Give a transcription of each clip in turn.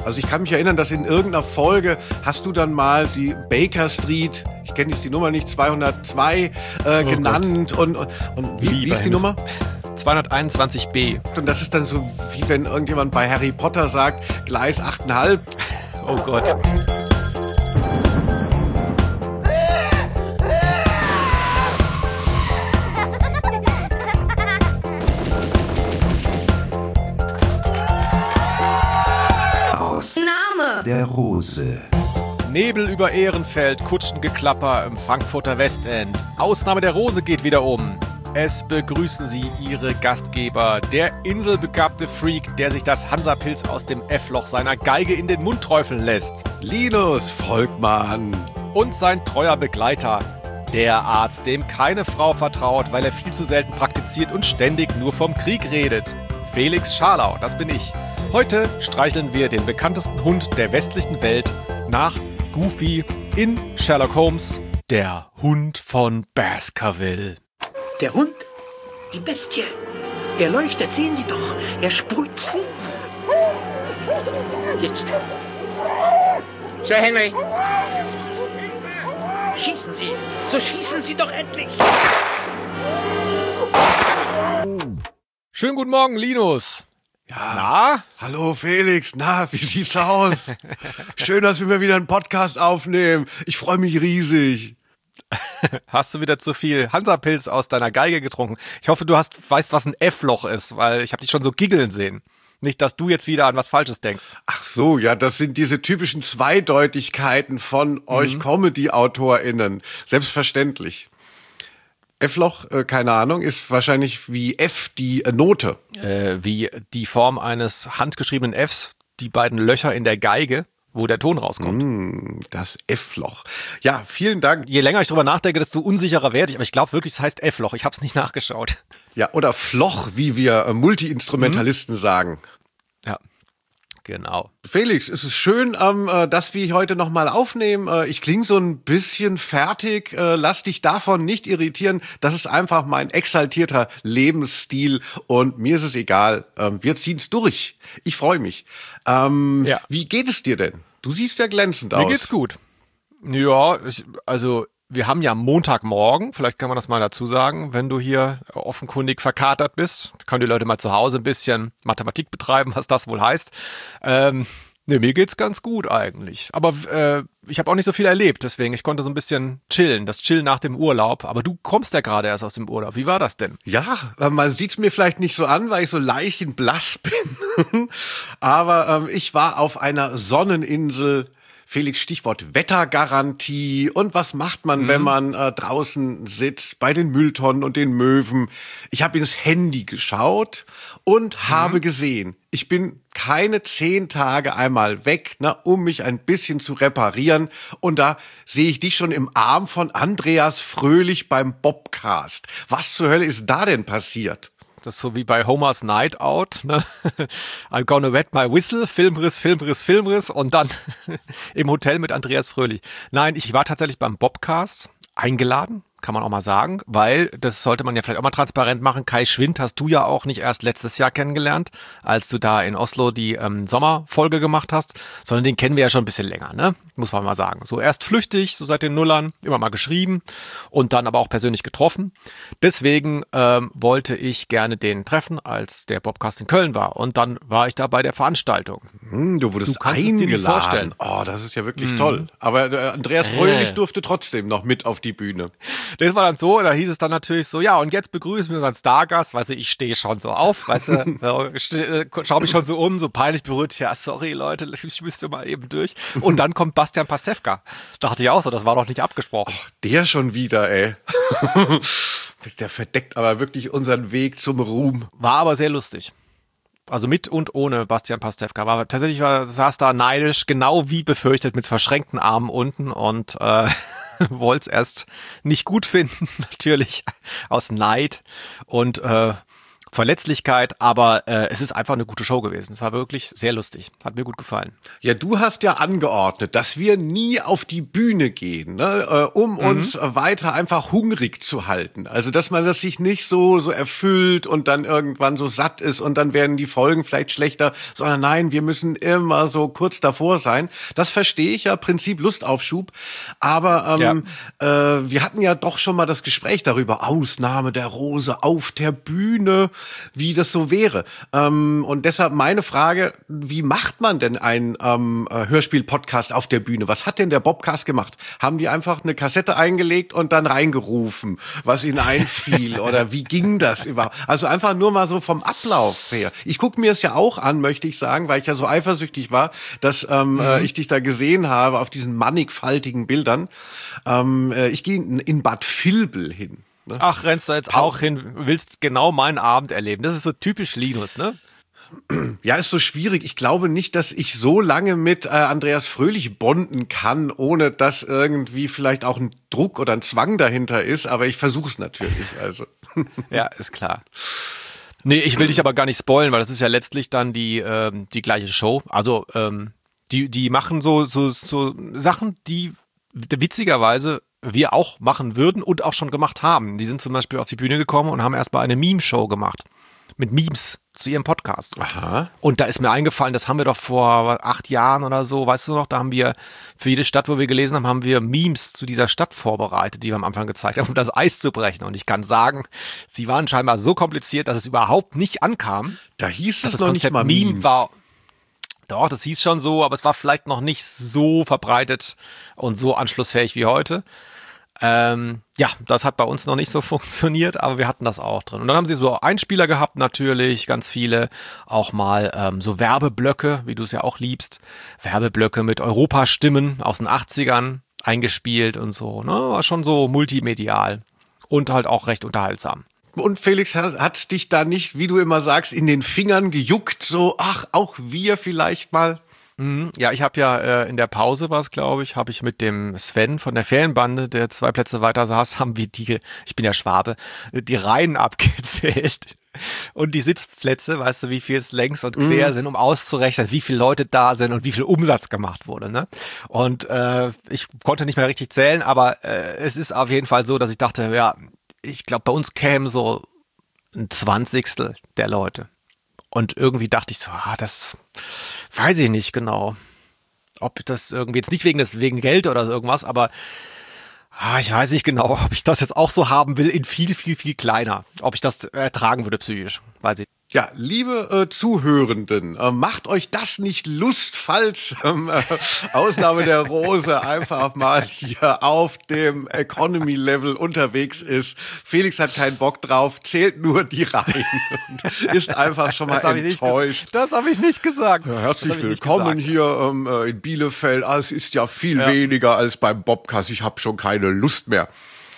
Also ich kann mich erinnern, dass in irgendeiner Folge hast du dann mal die Baker Street, ich kenne jetzt die Nummer nicht, 202 genannt. Und wie ist die Nummer? 221b. Und das ist dann so, wie wenn irgendjemand bei Harry Potter sagt, Gleis 8,5. Oh Gott. Name der Rose. Nebel über Ehrenfeld, Kutschengeklapper im Frankfurter Westend. Ausnahme der Rose geht wieder um. Es begrüßen Sie Ihre Gastgeber, der inselbegabte Freak, der sich das Hansapilz aus dem F-Loch seiner Geige in den Mund träufeln lässt. Linus Volkmann. Und sein treuer Begleiter, der Arzt, dem keine Frau vertraut, weil er viel zu selten praktiziert und ständig nur vom Krieg redet. Felix Scharlau, das bin ich. Heute streicheln wir den bekanntesten Hund der westlichen Welt nach Goofy in Sherlock Holmes, der Hund von Baskerville. Der Hund? Die Bestie. Er leuchtet, sehen Sie doch. Er sprüht Funken. Jetzt. Sir Henry. Schießen Sie. So schießen Sie doch endlich. Schönen guten Morgen, Linus. Ja. Na? Hallo Felix, na, wie sieht's aus? Schön, dass wir mal wieder einen Podcast aufnehmen. Ich freue mich riesig. Hast du wieder zu viel Hansapilz aus deiner Geige getrunken? Ich hoffe, du weißt, was ein F-Loch ist, weil ich habe dich schon so giggeln sehen. Nicht, dass du jetzt wieder an was Falsches denkst. Ach so, ja, das sind diese typischen Zweideutigkeiten von euch Comedy-AutorInnen. Selbstverständlich. F-Loch, keine Ahnung, ist wahrscheinlich wie F die Note. Wie die Form eines handgeschriebenen Fs, die beiden Löcher in der Geige, wo der Ton rauskommt. Das F-Loch. Ja, vielen Dank. Je länger ich drüber nachdenke, desto unsicherer werde ich. Aber ich glaube wirklich, es heißt F-Loch. Ich habe es nicht nachgeschaut. Ja, oder Floch, wie wir Multi-Instrumentalisten sagen. Ja, genau. Felix, es ist schön, dass wir heute nochmal aufnehmen. Ich klinge so ein bisschen fertig. Lass dich davon nicht irritieren. Das ist einfach mein exaltierter Lebensstil und mir ist es egal. Wir ziehen's durch. Ich freue mich. Ja. Wie geht es dir denn? Du siehst ja glänzend aus. Mir geht's gut. Ja, wir haben ja Montagmorgen, vielleicht kann man das mal dazu sagen, wenn du hier offenkundig verkatert bist, können die Leute mal zu Hause ein bisschen Mathematik betreiben, was das wohl heißt. Mir geht's ganz gut eigentlich, aber ich habe auch nicht so viel erlebt, deswegen, ich konnte so ein bisschen chillen, das Chillen nach dem Urlaub, aber du kommst ja gerade erst aus dem Urlaub, wie war das denn? Ja, man sieht's mir vielleicht nicht so an, weil ich so leichenblass bin, aber ich war auf einer Sonneninsel. Felix, Stichwort Wettergarantie. Und was macht man, wenn man draußen sitzt bei den Mülltonnen und den Möwen? Ich habe ins Handy geschaut und habe gesehen, ich bin keine 10 Tage einmal weg, um mich ein bisschen zu reparieren. Und da sehe ich dich schon im Arm von Andreas Fröhlich beim Bobcast. Was zur Hölle ist da denn passiert? Das ist so wie bei Homer's Night Out, ne? I'm gonna wet my whistle, Filmriss und dann im Hotel mit Andreas Fröhlich. Nein, ich war tatsächlich beim Bobcast eingeladen, kann man auch mal sagen, weil, das sollte man ja vielleicht auch mal transparent machen, Kai Schwind hast du ja auch nicht erst letztes Jahr kennengelernt, als du da in Oslo die Sommerfolge gemacht hast, sondern den kennen wir ja schon ein bisschen länger, ne? Muss man mal sagen. So erst flüchtig, so seit den Nullern, immer mal geschrieben und dann aber auch persönlich getroffen. Deswegen wollte ich gerne den treffen, als der Bobcast in Köln war. Und dann war ich da bei der Veranstaltung. Du wurdest eingeladen. Oh, das ist ja wirklich toll. Aber Andreas Fröhlich durfte trotzdem noch mit auf die Bühne. Das war dann so, da hieß es dann natürlich so, ja, und jetzt begrüßen wir unseren Stargast, weißt du, ich stehe schon so auf, weißt du, schau mich schon so um, so peinlich berührt, ja, sorry Leute, ich müsste mal eben durch. Und dann kommt Bastian Pastewka. Dachte ich auch so, das war doch nicht abgesprochen. Oh, der schon wieder, ey. Der verdeckt aber wirklich unseren Weg zum Ruhm. War aber sehr lustig. Also mit und ohne Bastian Pastewka. Saß da neidisch, genau wie befürchtet, mit verschränkten Armen unten und wollte es erst nicht gut finden, natürlich aus Neid und Verletzlichkeit, aber es ist einfach eine gute Show gewesen. Es war wirklich sehr lustig. Hat mir gut gefallen. Ja, du hast ja angeordnet, dass wir nie auf die Bühne gehen, ne, um uns weiter einfach hungrig zu halten. Also, dass man das sich nicht so erfüllt und dann irgendwann so satt ist und dann werden die Folgen vielleicht schlechter, sondern nein, wir müssen immer so kurz davor sein. Das verstehe ich ja, Prinzip Lustaufschub. Aber wir hatten ja doch schon mal das Gespräch darüber, Ausnahme der Rose auf der Bühne, wie das so wäre. Und deshalb meine Frage, wie macht man denn einen Hörspiel-Podcast auf der Bühne? Was hat denn der Bobcast gemacht? Haben die einfach eine Kassette eingelegt und dann reingerufen, was ihnen einfiel? Oder wie ging das überhaupt? Also einfach nur mal so vom Ablauf her. Ich gucke mir es ja auch an, möchte ich sagen, weil ich ja so eifersüchtig war, dass ich dich da gesehen habe auf diesen mannigfaltigen Bildern. Ich gehe in Bad Vilbel hin. Ach, rennst du jetzt auch hin, willst genau meinen Abend erleben. Das ist so typisch Linus, ne? Ja, ist so schwierig. Ich glaube nicht, dass ich so lange mit Andreas Fröhlich bonden kann, ohne dass irgendwie vielleicht auch ein Druck oder ein Zwang dahinter ist. Aber ich versuche es natürlich. Also. Ja, ist klar. Nee, ich will dich aber gar nicht spoilen, weil das ist ja letztlich dann die gleiche Show. Also die machen so Sachen, die witzigerweise wir auch machen würden und auch schon gemacht haben. Die sind zum Beispiel auf die Bühne gekommen und haben erstmal eine Meme-Show gemacht. Mit Memes zu ihrem Podcast. Aha. Und da ist mir eingefallen, das haben wir doch vor 8 Jahren oder so, weißt du noch, da haben wir für jede Stadt, wo wir gelesen haben, haben wir Memes zu dieser Stadt vorbereitet, die wir am Anfang gezeigt haben, um das Eis zu brechen. Und ich kann sagen, sie waren scheinbar so kompliziert, dass es überhaupt nicht ankam. Da hieß es das noch nicht mal Meme war. Doch, das hieß schon so, aber es war vielleicht noch nicht so verbreitet und so anschlussfähig wie heute. Ja, das hat bei uns noch nicht so funktioniert, aber wir hatten das auch drin. Und dann haben sie so Einspieler gehabt natürlich, ganz viele, auch mal so Werbeblöcke, wie du es ja auch liebst, Werbeblöcke mit Europastimmen aus den 80ern eingespielt und so, ne, war schon so multimedial und halt auch recht unterhaltsam. Und Felix, hat's dich da nicht, wie du immer sagst, in den Fingern gejuckt, so, ach, auch wir vielleicht mal? Ja, ich habe ja in der Pause war es, glaube ich, habe ich mit dem Sven von der Ferienbande, der 2 Plätze weiter saß, haben wir ich bin ja Schwabe, die Reihen abgezählt. Und die Sitzplätze, weißt du, wie viel es längs und quer sind, um auszurechnen, wie viele Leute da sind und wie viel Umsatz gemacht wurde, ne? Und ich konnte nicht mehr richtig zählen, aber es ist auf jeden Fall so, dass ich dachte, ja, ich glaube, bei uns kämen so ein 20. der Leute. Und irgendwie dachte ich so, das weiß ich nicht genau, ob das irgendwie jetzt nicht wegen Geld oder irgendwas, aber ich weiß nicht genau, ob ich das jetzt auch so haben will in viel, viel, viel kleiner. Ob ich das ertragen würde psychisch, weiß ich. Ja, liebe Zuhörenden, macht euch das nicht Lust, falls Ausnahme der Rose einfach mal hier auf dem Economy-Level unterwegs ist. Felix hat keinen Bock drauf, zählt nur die Reihen und ist einfach schon mal enttäuscht. Das habe ich nicht gesagt. Ja, herzlich willkommen hier in Bielefeld. Es ist ja viel weniger als beim Bobcast. Ich habe schon keine Lust mehr.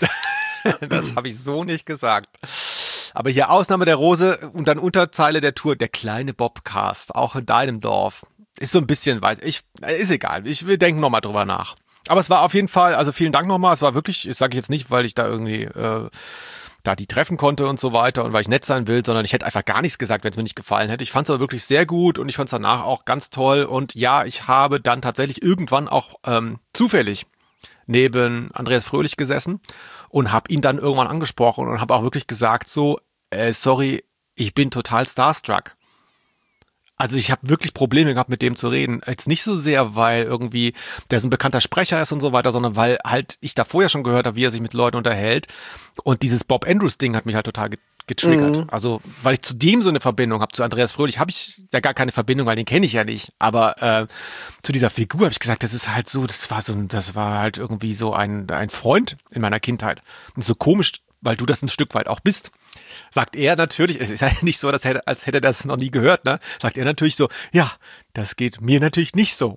Das habe ich so nicht gesagt. Aber hier Ausnahme der Rose und dann Unterzeile der Tour, der kleine Bobcast, auch in deinem Dorf. Ist so ein bisschen, ist egal, wir denken nochmal drüber nach. Aber es war auf jeden Fall, also vielen Dank nochmal, es war wirklich, das sage ich jetzt nicht, weil ich da irgendwie da die treffen konnte und so weiter und weil ich nett sein will, sondern ich hätte einfach gar nichts gesagt, wenn es mir nicht gefallen hätte. Ich fand es aber wirklich sehr gut und ich fand es danach auch ganz toll und ja, ich habe dann tatsächlich irgendwann auch zufällig neben Andreas Fröhlich gesessen und habe ihn dann irgendwann angesprochen und habe auch wirklich gesagt so, sorry, ich bin total starstruck. Also ich habe wirklich Probleme gehabt, mit dem zu reden. Jetzt nicht so sehr, weil irgendwie der so ein bekannter Sprecher ist und so weiter, sondern weil halt ich da vorher schon gehört habe, wie er sich mit Leuten unterhält. Und dieses Bob Andrews-Ding hat mich halt total getriggert. Also weil ich zu dem so eine Verbindung habe, zu Andreas Fröhlich habe ich ja gar keine Verbindung, weil den kenne ich ja nicht. Aber zu dieser Figur habe ich gesagt, das ist halt so, das war halt irgendwie so ein Freund in meiner Kindheit. Und so komisch, weil du das ein Stück weit auch bist. Sagt er natürlich, es ist ja nicht so, als hätte er das noch nie gehört, ne? Sagt er natürlich so, ja, das geht mir natürlich nicht so.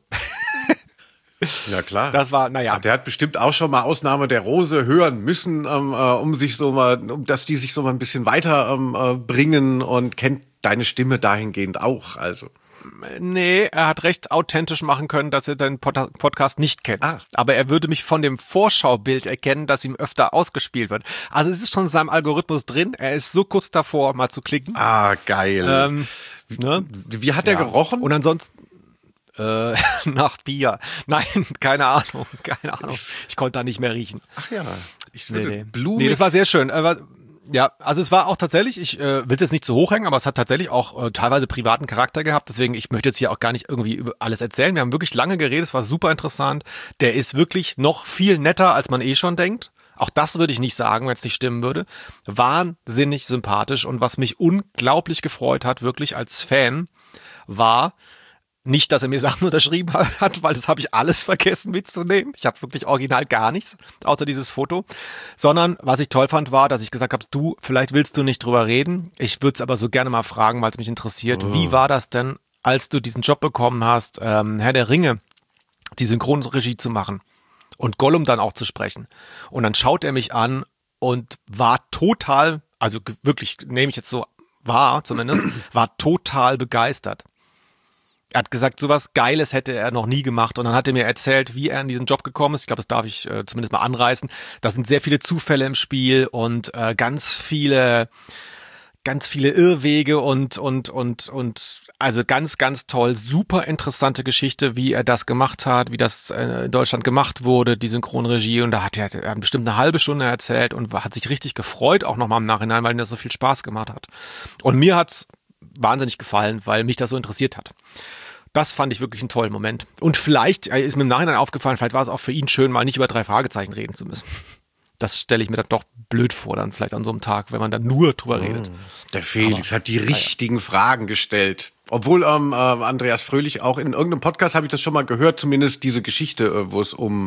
Ja, klar. Das war, naja. Der hat bestimmt auch schon mal Ausnahme der Rose hören müssen, dass die sich so mal ein bisschen weiter bringen und kennt deine Stimme dahingehend auch, also. Nee, er hat recht authentisch machen können, dass er den Podcast nicht kennt. Aber er würde mich von dem Vorschaubild erkennen, dass ihm öfter ausgespielt wird. Also es ist schon in seinem Algorithmus drin. Er ist so kurz davor, mal zu klicken. Geil. Ne? Wie hat er gerochen? Und ansonsten nach Bier. Nein, keine Ahnung. Ich konnte da nicht mehr riechen. Ach ja, ich würde blumig. Nee, das war sehr schön. Ja, also es war auch tatsächlich, ich will es jetzt nicht zu hoch hängen, aber es hat tatsächlich auch teilweise privaten Charakter gehabt. Deswegen, ich möchte jetzt hier auch gar nicht irgendwie über alles erzählen. Wir haben wirklich lange geredet, es war super interessant. Der ist wirklich noch viel netter, als man schon denkt. Auch das würde ich nicht sagen, wenn es nicht stimmen würde. Wahnsinnig sympathisch. Und was mich unglaublich gefreut hat, wirklich als Fan, war nicht, dass er mir Sachen unterschrieben hat, weil das habe ich alles vergessen mitzunehmen. Ich habe wirklich original gar nichts, außer dieses Foto. Sondern was ich toll fand, war, dass ich gesagt habe, du, vielleicht willst du nicht drüber reden. Ich würde es aber so gerne mal fragen, weil es mich interessiert. Wie war das denn, als du diesen Job bekommen hast, Herr der Ringe, die Synchronregie zu machen und Gollum dann auch zu sprechen? Und dann schaut er mich an und war total, also wirklich, nehme ich jetzt so wahr zumindest, war total begeistert. Er hat gesagt, sowas Geiles hätte er noch nie gemacht. Und dann hat er mir erzählt, wie er in diesen Job gekommen ist. Ich glaube, das darf ich zumindest mal anreißen. Da sind sehr viele Zufälle im Spiel und ganz viele Irrwege und also ganz, ganz toll. Super interessante Geschichte, wie er das gemacht hat, wie das in Deutschland gemacht wurde, die Synchronregie. Und da hat er bestimmt eine halbe Stunde erzählt und hat sich richtig gefreut, auch nochmal im Nachhinein, weil ihm das so viel Spaß gemacht hat. Und mir hat's wahnsinnig gefallen, weil mich das so interessiert hat. Das fand ich wirklich einen tollen Moment. Und vielleicht ist mir im Nachhinein aufgefallen, vielleicht war es auch für ihn schön, mal nicht über 3 Fragezeichen reden zu müssen. Das stelle ich mir dann doch blöd vor, dann vielleicht an so einem Tag, wenn man dann nur drüber redet. Der Felix hat die richtigen Fragen gestellt. Obwohl Andreas Fröhlich auch in irgendeinem Podcast, habe ich das schon mal gehört, zumindest diese Geschichte, wo es um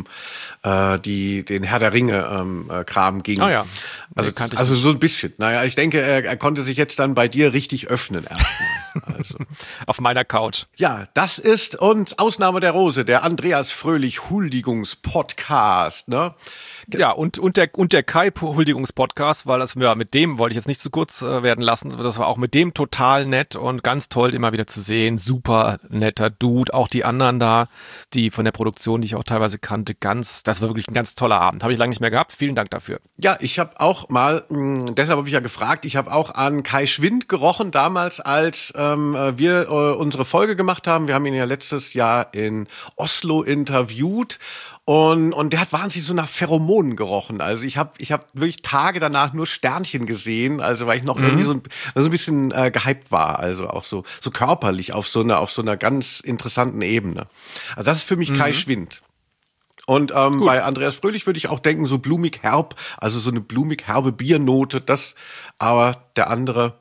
den Herr der Ringe Kram ging. Ah ja. Also so ein bisschen. Naja, ich denke, er konnte sich jetzt dann bei dir richtig öffnen erstmal. Also. Auf meiner Couch. Ja, das ist und Ausnahme der Rose, der Andreas Fröhlich Huldigungspodcast, ne? Ja, und der Kai-Huldigungspodcast, weil das, ja, mit dem wollte ich jetzt nicht zu kurz werden lassen. Das war auch mit dem total nett und ganz toll, den mal wieder zu sehen. Super netter Dude. Auch die anderen da, die von der Produktion, die ich auch teilweise kannte, das war wirklich ein ganz toller Abend. Habe ich lange nicht mehr gehabt. Vielen Dank dafür. Ja, ich habe auch mal, deshalb habe ich ja gefragt, ich habe auch an Kai Schwind gerochen, damals, als wir unsere Folge gemacht haben. Wir haben ihn ja letztes Jahr in Oslo interviewt. Und der hat wahnsinnig so nach Pheromonen gerochen. Also ich hab wirklich Tage danach nur Sternchen gesehen, also weil ich noch irgendwie so ein bisschen gehypt war, also auch so körperlich auf so einer ganz interessanten Ebene. Also das ist für mich Kai Schwind. Und bei Andreas Fröhlich würde ich auch denken, so blumig herb, also so eine blumig herbe Biernote, aber der andere,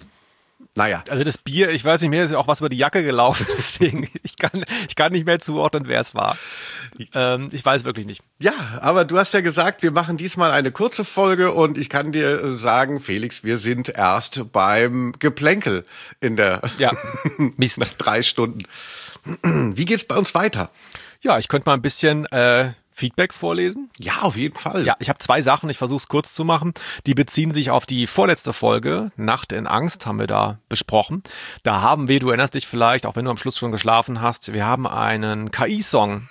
naja. Also das Bier, ich weiß nicht mehr, ist ja auch was über die Jacke gelaufen, deswegen ich kann nicht mehr zuordnen, wer es war. Ich weiß wirklich nicht. Ja, aber du hast ja gesagt, wir machen diesmal eine kurze Folge und ich kann dir sagen, Felix, wir sind erst beim Geplänkel in der Mist. nach 3 Stunden. Wie geht's bei uns weiter? Ja, ich könnte mal ein bisschen Feedback vorlesen. Ja, auf jeden Fall. Ja, ich habe 2 Sachen, ich versuche es kurz zu machen. Die beziehen sich auf die vorletzte Folge, Nacht in Angst, haben wir da besprochen. Da haben wir, du erinnerst dich vielleicht, auch wenn du am Schluss schon geschlafen hast, wir haben einen KI-Song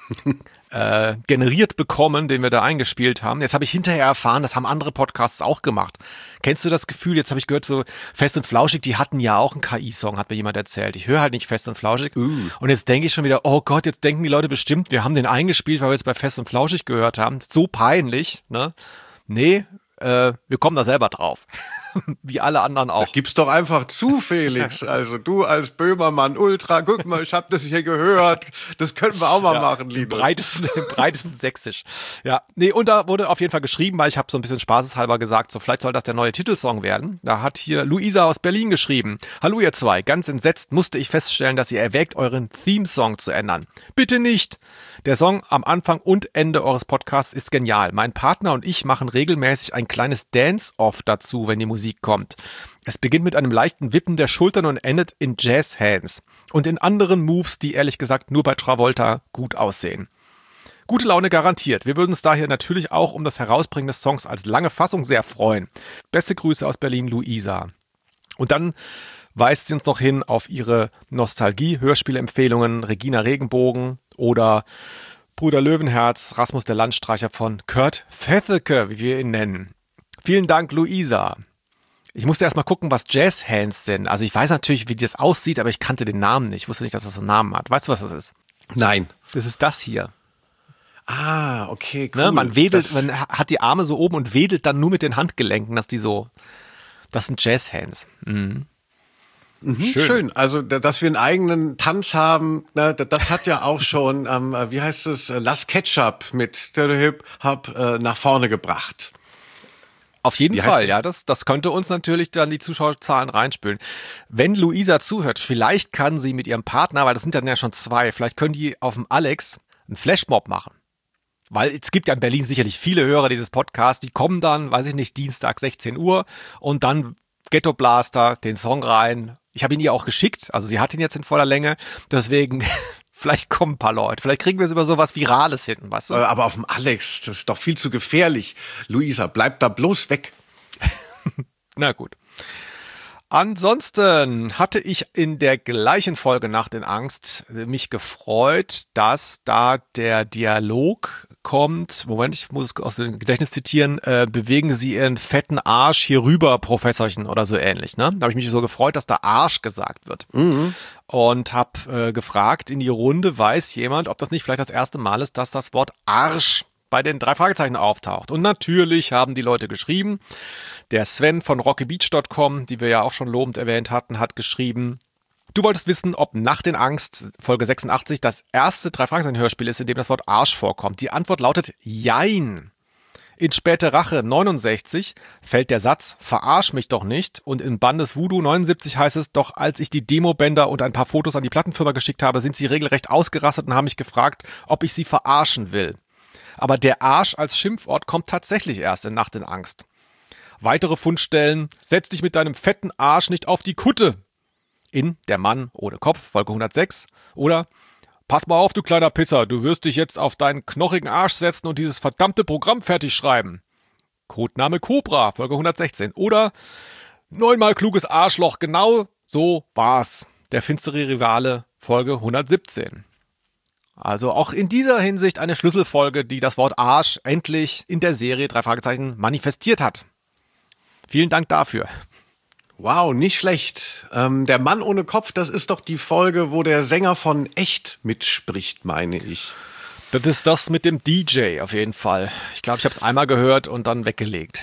generiert bekommen, den wir da eingespielt haben. Jetzt habe ich hinterher erfahren, das haben andere Podcasts auch gemacht. Kennst du das Gefühl, jetzt habe ich gehört, so Fest und Flauschig, die hatten ja auch einen KI-Song, hat mir jemand erzählt. Ich höre halt nicht Fest und Flauschig. Und jetzt denke ich schon wieder, oh Gott, jetzt denken die Leute bestimmt, wir haben den eingespielt, weil wir es bei Fest und Flauschig gehört haben. So peinlich, ne? Nee, wir kommen da selber drauf. Wie alle anderen auch. Gib's doch einfach zu, Felix. Also du als Böhmermann Ultra, guck mal, ich hab das hier gehört. Das können wir auch mal machen, Im breitesten Sächsisch. Ja, nee, und da wurde auf jeden Fall geschrieben, weil ich habe so ein bisschen spaßeshalber gesagt, so vielleicht soll das der neue Titelsong werden. Da hat hier Luisa aus Berlin geschrieben. Hallo ihr 2, ganz entsetzt musste ich feststellen, dass ihr erwägt, euren Theme-Song zu ändern. Bitte nicht! Der Song am Anfang und Ende eures Podcasts ist genial. Mein Partner und ich machen regelmäßig ein kleines Dance-Off dazu, wenn die Musik kommt. Es beginnt mit einem leichten Wippen der Schultern und endet in Jazz-Hands. Und in anderen Moves, die ehrlich gesagt nur bei Travolta gut aussehen. Gute Laune garantiert. Wir würden uns daher natürlich auch um das Herausbringen des Songs als lange Fassung sehr freuen. Beste Grüße aus Berlin, Luisa. Und dann weist sie uns noch hin auf ihre Nostalgie-Hörspielempfehlungen Regina Regenbogen oder Brüder Löwenherz, Rasmus der Landstreicher von Kurt Fetheke, wie wir ihn nennen. Vielen Dank, Luisa. Ich musste erst mal gucken, was Jazzhands sind. Also ich weiß natürlich, wie das aussieht, aber ich kannte den Namen nicht. Ich wusste nicht, dass das so einen Namen hat. Weißt du, was das ist? Nein. Das ist das hier. Ah, okay, cool. Ne, man wedelt, man hat die Arme so oben und wedelt dann nur mit den Handgelenken, das sind Jazzhands. Mhm. Schön. Also, dass wir einen eigenen Tanz haben, ne, das hat ja auch schon, wie heißt es, Las Ketchup mit der Hip-Hop nach vorne gebracht. Auf jeden Fall, ja, das könnte uns natürlich dann die Zuschauerzahlen reinspülen. Wenn Luisa zuhört, vielleicht kann sie mit ihrem Partner, weil das sind dann ja schon 2, vielleicht können die auf dem Alex einen Flashmob machen. Weil es gibt ja in Berlin sicherlich viele Hörer dieses Podcasts, die kommen dann, weiß ich nicht, Dienstag 16 Uhr und dann Ghetto Blaster, den Song rein. Ich habe ihn ihr auch geschickt, also sie hat ihn jetzt in voller Länge, deswegen vielleicht kommen ein paar Leute, vielleicht kriegen wir es über sowas Virales hin, weißt du? Aber auf dem Alex, das ist doch viel zu gefährlich. Luisa, bleib da bloß weg. Na gut. Ansonsten hatte ich in der gleichen Folge Nacht in Angst mich gefreut, dass da der Dialog kommt. Moment, ich muss es aus dem Gedächtnis zitieren. Bewegen Sie Ihren fetten Arsch hier rüber, Professorchen oder so ähnlich. Ne? Da habe ich mich so gefreut, dass da Arsch gesagt wird. Mhm. Und habe gefragt in die Runde, weiß jemand, ob das nicht vielleicht das erste Mal ist, dass das Wort Arsch bei den 3 Fragezeichen auftaucht. Und natürlich haben die Leute geschrieben. Der Sven von rockybeach.com, die wir ja auch schon lobend erwähnt hatten, hat geschrieben, du wolltest wissen, ob Nacht in Angst, Folge 86, das erste 3 Fragezeichen-Hörspiel ist, in dem das Wort Arsch vorkommt. Die Antwort lautet Jein. In Späte Rache 69 fällt der Satz, verarsch mich doch nicht. Und in Bandes Voodoo 79 heißt es, doch als ich die Demobänder und ein paar Fotos an die Plattenfirma geschickt habe, sind sie regelrecht ausgerastet und haben mich gefragt, ob ich sie verarschen will. Aber der Arsch als Schimpfwort kommt tatsächlich erst in Nacht in Angst. Weitere Fundstellen, setz dich mit deinem fetten Arsch nicht auf die Kutte. In Der Mann ohne Kopf, Folge 106. Oder, pass mal auf, du kleiner Pisser, du wirst dich jetzt auf deinen knochigen Arsch setzen und dieses verdammte Programm fertig schreiben. Codename Cobra, Folge 116. Oder, 9-mal kluges Arschloch, genau so war's. Der finstere Rivale, Folge 117. Also auch in dieser Hinsicht eine Schlüsselfolge, die das Wort Arsch endlich in der Serie 3 Fragezeichen manifestiert hat. Vielen Dank dafür. Wow, nicht schlecht. Der Mann ohne Kopf, das ist doch die Folge, wo der Sänger von Echt mitspricht, meine ich. Das ist das mit dem DJ auf jeden Fall. Ich glaube, ich habe es einmal gehört und dann weggelegt.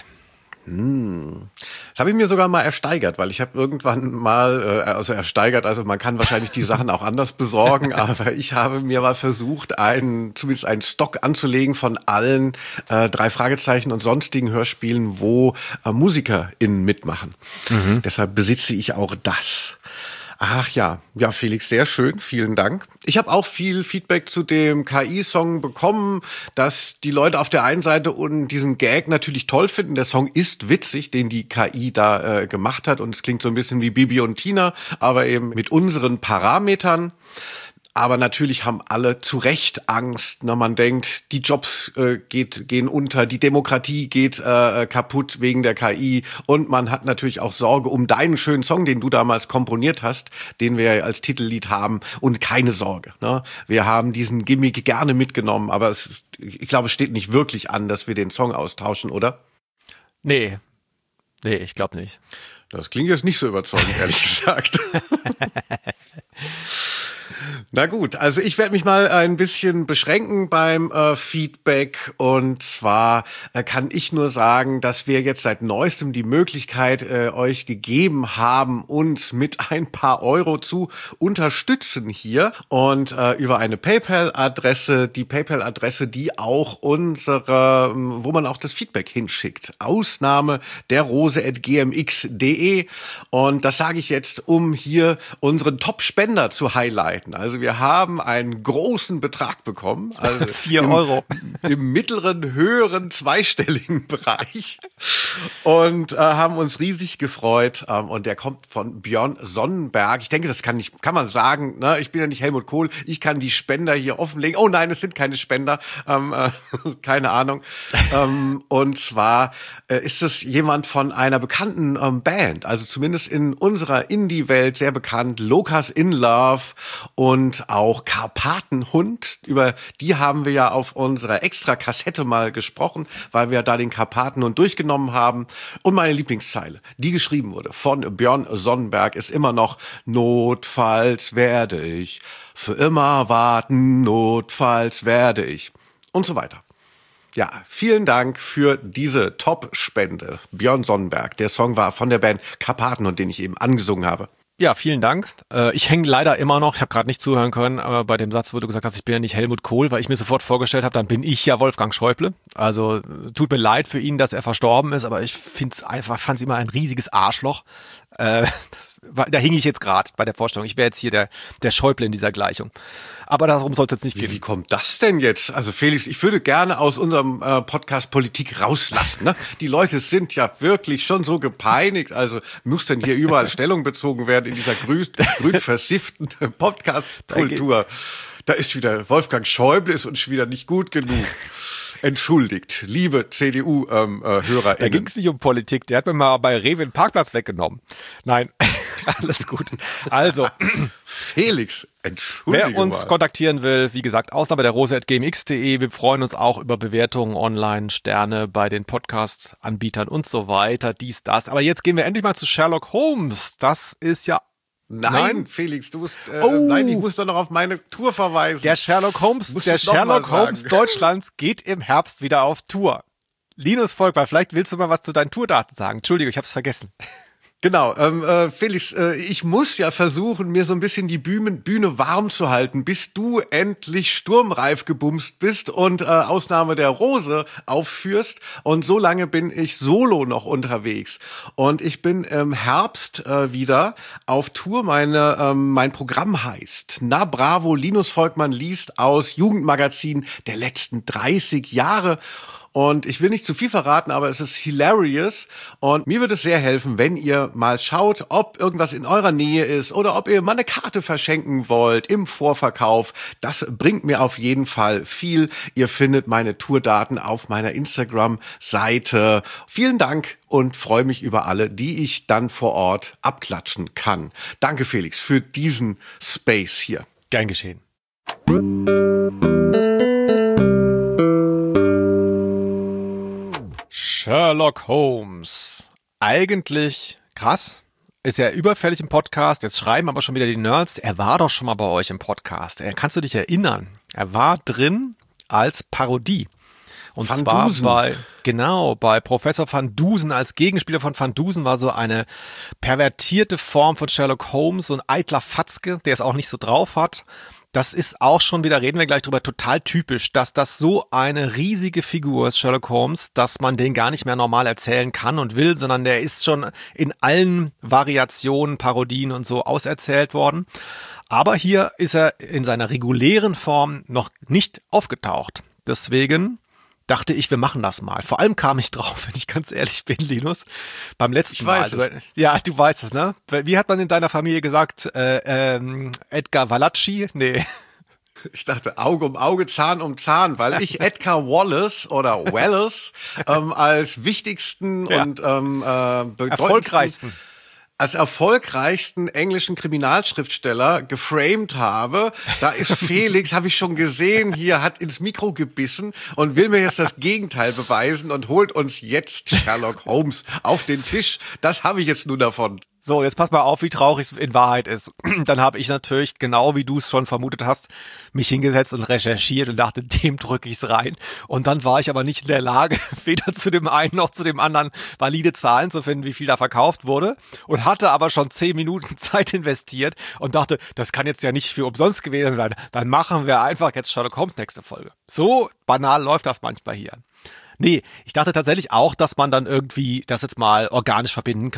Das habe ich mir sogar mal ersteigert, weil ich habe irgendwann mal, also man kann wahrscheinlich die Sachen auch anders besorgen, aber ich habe mir mal versucht, zumindest einen Stock anzulegen von allen 3 Fragezeichen und sonstigen Hörspielen, wo MusikerInnen mitmachen. Deshalb besitze ich auch das. Ach ja, Felix, sehr schön, vielen Dank. Ich habe auch viel Feedback zu dem KI-Song bekommen, dass die Leute auf der einen Seite diesen Gag natürlich toll finden. Der Song ist witzig, den die KI da gemacht hat und es klingt so ein bisschen wie Bibi und Tina, aber eben mit unseren Parametern. Aber natürlich haben alle zu Recht Angst. Ne? Man denkt, die Jobs gehen unter, die Demokratie geht kaputt wegen der KI. Und man hat natürlich auch Sorge um deinen schönen Song, den du damals komponiert hast, den wir als Titellied haben. Und keine Sorge. Ne? Wir haben diesen Gimmick gerne mitgenommen, aber ich glaube, es steht nicht wirklich an, dass wir den Song austauschen, oder? Nee, ich glaube nicht. Das klingt jetzt nicht so überzeugend, ehrlich gesagt. Na gut, also ich werde mich mal ein bisschen beschränken beim Feedback und zwar kann ich nur sagen, dass wir jetzt seit neuestem die Möglichkeit euch gegeben haben, uns mit ein paar Euro zu unterstützen hier und über eine PayPal-Adresse, die PayPal-Adresse, die auch wo man auch das Feedback hinschickt. Ausnahme der rose@gmx.de und das sage ich jetzt, um hier unseren Top-Spender zu highlighten. Seiten. Also wir haben einen großen Betrag bekommen. Also 4 Euro. Im mittleren, höheren, zweistelligen Bereich. Und haben uns riesig gefreut. Und der kommt von Björn Sonnenberg. Ich denke, das kann man sagen. Ne? Ich bin ja nicht Helmut Kohl. Ich kann die Spender hier offenlegen. Oh nein, es sind keine Spender. Keine Ahnung. Und zwar ist es jemand von einer bekannten Band. Also zumindest in unserer Indie-Welt sehr bekannt. Lokas in Love und auch Karpatenhund. Über die haben wir ja auf unserer Extra-Kassette mal gesprochen, weil wir da den Karpatenhund durchgenommen haben. Und meine Lieblingszeile, die geschrieben wurde von Björn Sonnenberg, ist immer noch: Notfalls werde ich für immer warten, notfalls werde ich. Und so weiter. Ja, vielen Dank für diese Top-Spende, Björn Sonnenberg. Der Song war von der Band Karpatenhund, den ich eben angesungen habe. Ja, vielen Dank. Ich hänge leider immer noch, ich habe gerade nicht zuhören können, aber bei dem Satz, wo du gesagt hast, ich bin ja nicht Helmut Kohl, weil ich mir sofort vorgestellt habe, dann bin ich ja Wolfgang Schäuble. Also tut mir leid für ihn, dass er verstorben ist, aber ich fand es immer ein riesiges Arschloch. Da hing ich jetzt gerade bei der Vorstellung. Ich wäre jetzt hier der Schäuble in dieser Gleichung. Aber darum soll es jetzt nicht gehen. Wie kommt das denn jetzt? Also Felix, ich würde gerne aus unserem Podcast Politik rauslassen. Ne? Die Leute sind ja wirklich schon so gepeinigt. Also muss denn hier überall Stellung bezogen werden in dieser grün versifften Podcast-Kultur. Da ist wieder Wolfgang Schäuble, ist uns wieder nicht gut genug. Entschuldigt, liebe CDU-HörerInnen. Da ging es nicht um Politik, der hat mir mal bei Rewe den Parkplatz weggenommen. Nein, alles gut. Also, Felix, entschuldige wer uns mal. kontaktieren will, wie gesagt, Ausnahme der Rose@gmx.de. Wir freuen uns auch über Bewertungen online, Sterne bei den Podcast-Anbietern und so weiter, dies, das. Aber jetzt gehen wir endlich mal zu Sherlock Holmes. Das ist ja... Nein, Felix, du musst, nein, ich muss doch noch auf meine Tour verweisen. Der Sherlock Holmes Deutschlands geht im Herbst wieder auf Tour. Linus Volkmann, vielleicht willst du mal was zu deinen Tourdaten sagen. Entschuldigung, ich habe es vergessen. Genau, Felix, ich muss ja versuchen, mir so ein bisschen die Bühne warm zu halten, bis du endlich sturmreif gebumst bist und Ausnahme der Rose aufführst. Und so lange bin ich solo noch unterwegs. Und ich bin im Herbst wieder auf Tour. Mein Programm heißt Na Bravo, Linus Volkmann liest aus Jugendmagazin der letzten 30 Jahre. Und ich will nicht zu viel verraten, aber es ist hilarious. Und mir würde es sehr helfen, wenn ihr mal schaut, ob irgendwas in eurer Nähe ist oder ob ihr mal eine Karte verschenken wollt im Vorverkauf. Das bringt mir auf jeden Fall viel. Ihr findet meine Tourdaten auf meiner Instagram-Seite. Vielen Dank und freue mich über alle, die ich dann vor Ort abklatschen kann. Danke, Felix, für diesen Space hier. Gern geschehen. Sherlock Holmes. Eigentlich krass. Ist ja überfällig im Podcast. Jetzt schreiben aber schon wieder die Nerds. Er war doch schon mal bei euch im Podcast. Kannst du dich erinnern? Er war drin als Parodie. Und Van zwar Dusen. bei Professor Van Dusen. Als Gegenspieler von Van Dusen war so eine pervertierte Form von Sherlock Holmes, so ein eitler Fatzke, der es auch nicht so drauf hat. Das ist auch schon wieder, reden wir gleich drüber, total typisch, dass das so eine riesige Figur ist, Sherlock Holmes, dass man den gar nicht mehr normal erzählen kann und will, sondern der ist schon in allen Variationen, Parodien und so auserzählt worden. Aber hier ist er in seiner regulären Form noch nicht aufgetaucht. Deswegen dachte ich, wir machen das mal. Vor allem kam ich drauf, wenn ich ganz ehrlich bin, Linus, beim letzten Mal. Ja, du weißt es, ne? Wie hat man in deiner Familie gesagt? Edgar Valacci? Nee. Ich dachte Auge um Auge, Zahn um Zahn, weil ich Edgar Wallace oder Wallace als wichtigsten und erfolgreichsten. Als erfolgreichsten englischen Kriminalschriftsteller geframed habe. Da ist Felix, habe ich schon gesehen, hier hat ins Mikro gebissen und will mir jetzt das Gegenteil beweisen und holt uns jetzt Sherlock Holmes auf den Tisch. Das habe ich jetzt nur davon. So, jetzt pass mal auf, wie traurig es in Wahrheit ist. Dann habe ich natürlich, genau wie du es schon vermutet hast, mich hingesetzt und recherchiert und dachte, dem drücke ich es rein. Und dann war ich aber nicht in der Lage, weder zu dem einen noch zu dem anderen valide Zahlen zu finden, wie viel da verkauft wurde. Und hatte aber schon 10 Minuten Zeit investiert und dachte, das kann jetzt ja nicht für umsonst gewesen sein. Dann machen wir einfach jetzt Sherlock Holmes nächste Folge. So banal läuft das manchmal hier. Nee, ich dachte tatsächlich auch, dass man dann irgendwie das jetzt mal organisch verbinden kann.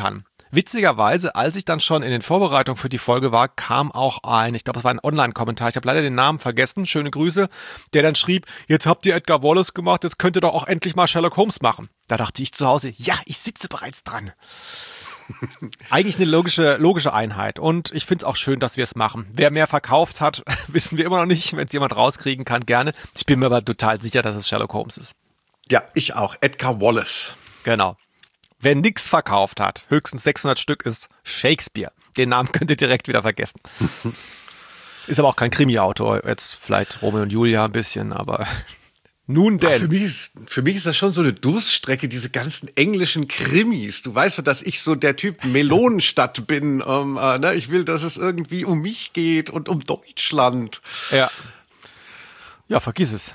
Witzigerweise, als ich dann schon in den Vorbereitungen für die Folge war, kam auch ich glaube, es war ein Online-Kommentar, ich habe leider den Namen vergessen, schöne Grüße, der dann schrieb, jetzt habt ihr Edgar Wallace gemacht, jetzt könnt ihr doch auch endlich mal Sherlock Holmes machen. Da dachte ich zu Hause, ja, ich sitze bereits dran. Eigentlich eine logische Einheit und ich finde es auch schön, dass wir es machen. Wer mehr verkauft hat, wissen wir immer noch nicht. Wenn es jemand rauskriegen kann, gerne. Ich bin mir aber total sicher, dass es Sherlock Holmes ist. Ja, ich auch. Edgar Wallace. Genau. Wer nichts verkauft hat, höchstens 600 Stück, ist Shakespeare. Den Namen könnt ihr direkt wieder vergessen. Ist aber auch kein Krimi-Autor. Jetzt vielleicht Romeo und Julia ein bisschen, aber... Nun denn. Für mich ist das schon so eine Durststrecke, diese ganzen englischen Krimis. Du weißt doch, dass ich so der Typ Melonenstadt bin. Ich will, dass es irgendwie um mich geht und um Deutschland. Ja. Ja, vergiss es.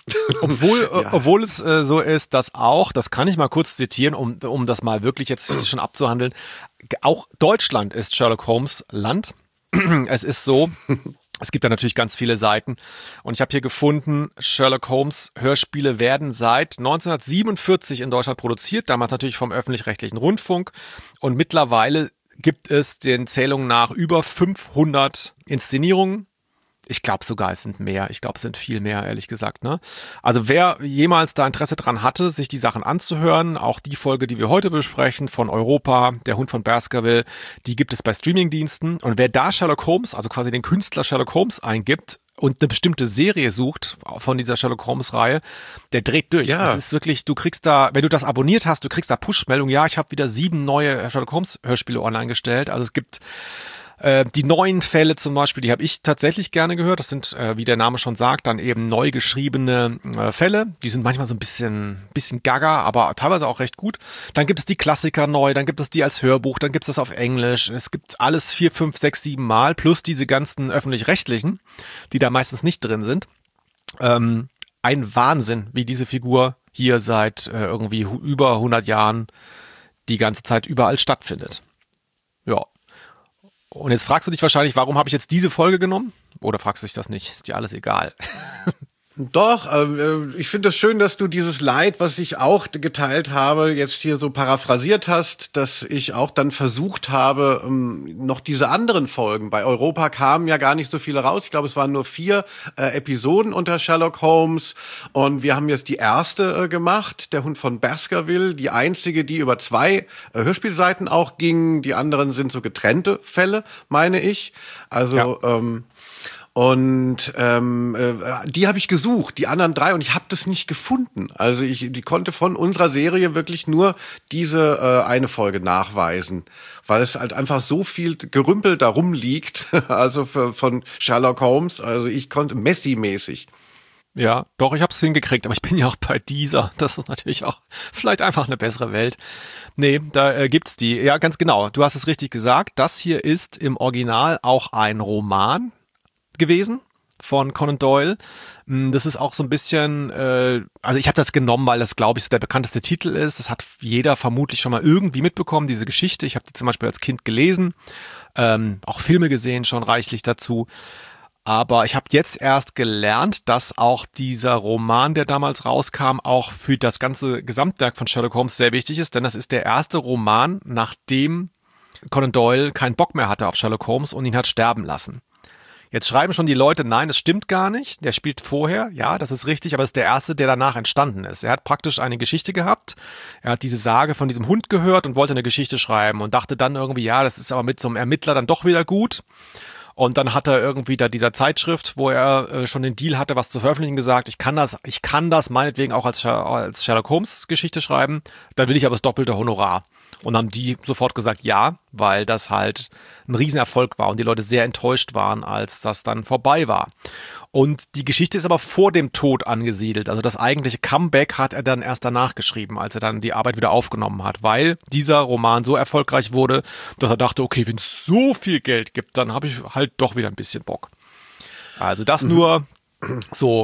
Obwohl es so ist, dass auch, das kann ich mal kurz zitieren, um das mal wirklich jetzt schon abzuhandeln, auch Deutschland ist Sherlock Holmes Land. Es ist so... Es gibt da natürlich ganz viele Seiten und ich habe hier gefunden, Sherlock Holmes Hörspiele werden seit 1947 in Deutschland produziert, damals natürlich vom öffentlich-rechtlichen Rundfunk und mittlerweile gibt es den Zählungen nach über 500 Inszenierungen. Ich glaube sogar, es sind mehr. Ich glaube, es sind viel mehr, ehrlich gesagt. Ne? Also wer jemals da Interesse dran hatte, sich die Sachen anzuhören, auch die Folge, die wir heute besprechen, von Europa, der Hund von Baskerville, die gibt es bei Streamingdiensten. Und wer da Sherlock Holmes, also quasi den Künstler Sherlock Holmes eingibt und eine bestimmte Serie sucht von dieser Sherlock Holmes-Reihe, der dreht durch. Ja. Das ist wirklich, du kriegst da, wenn du das abonniert hast, du kriegst da Push-Meldungen. Ja, ich habe wieder 7 neue Sherlock Holmes-Hörspiele online gestellt. Also es gibt... Die neuen Fälle zum Beispiel, die habe ich tatsächlich gerne gehört. Das sind, wie der Name schon sagt, dann eben neu geschriebene Fälle. Die sind manchmal so ein bisschen gaga, aber teilweise auch recht gut. Dann gibt es die Klassiker neu, dann gibt es die als Hörbuch, dann gibt es das auf Englisch. Es gibt alles 4, 5, 6, 7 Mal, plus diese ganzen öffentlich-rechtlichen, die da meistens nicht drin sind. Ein Wahnsinn, wie diese Figur hier seit irgendwie über 100 Jahren die ganze Zeit überall stattfindet. Ja. Und jetzt fragst du dich wahrscheinlich, warum habe ich jetzt diese Folge genommen? Oder fragst du dich das nicht? Ist dir alles egal? Doch, ich finde es schön, dass du dieses Leid, was ich auch geteilt habe, jetzt hier so paraphrasiert hast, dass ich auch dann versucht habe, noch diese anderen Folgen. Bei Europa kamen ja gar nicht so viele raus. Ich glaube, es waren nur 4 Episoden unter Sherlock Holmes. Und wir haben jetzt die erste gemacht, der Hund von Baskerville. Die einzige, die über 2 Hörspielseiten auch ging. Die anderen sind so getrennte Fälle, meine ich. Also, ja. Und die habe ich gesucht, die anderen 3, und ich habe das nicht gefunden. Also die konnte von unserer Serie wirklich nur diese eine Folge nachweisen, weil es halt einfach so viel Gerümpel da rumliegt, also von Sherlock Holmes. Also ich konnte Messi-mäßig. Ja, doch, ich habe es hingekriegt, aber ich bin ja auch bei dieser. Das ist natürlich auch vielleicht einfach eine bessere Welt. Nee, da gibt's die. Ja, ganz genau. Du hast es richtig gesagt. Das hier ist im Original auch ein Roman gewesen von Conan Doyle. Das ist auch so ein bisschen, also ich habe das genommen, weil das, glaube ich, so der bekannteste Titel ist. Das hat jeder vermutlich schon mal irgendwie mitbekommen, diese Geschichte. Ich habe die zum Beispiel als Kind gelesen, auch Filme gesehen, schon reichlich dazu. Aber ich habe jetzt erst gelernt, dass auch dieser Roman, der damals rauskam, auch für das ganze Gesamtwerk von Sherlock Holmes sehr wichtig ist, denn das ist der erste Roman, nachdem Conan Doyle keinen Bock mehr hatte auf Sherlock Holmes und ihn hat sterben lassen. Jetzt schreiben schon die Leute, nein, das stimmt gar nicht. Der spielt vorher, ja, das ist richtig, aber es ist der erste, der danach entstanden ist. Er hat praktisch eine Geschichte gehabt. Er hat diese Sage von diesem Hund gehört und wollte eine Geschichte schreiben und dachte dann irgendwie, ja, das ist aber mit so einem Ermittler dann doch wieder gut. Und dann hat er irgendwie da dieser Zeitschrift, wo er schon den Deal hatte, was zu veröffentlichen, gesagt, ich kann das meinetwegen auch als Sherlock Holmes Geschichte schreiben, dann will ich aber das doppelte Honorar. Und haben die sofort gesagt, ja, weil das halt ein Riesenerfolg war und die Leute sehr enttäuscht waren, als das dann vorbei war. Und die Geschichte ist aber vor dem Tod angesiedelt. Also das eigentliche Comeback hat er dann erst danach geschrieben, als er dann die Arbeit wieder aufgenommen hat, weil dieser Roman so erfolgreich wurde, dass er dachte, okay, wenn es so viel Geld gibt, dann habe ich halt doch wieder ein bisschen Bock. Also das nur so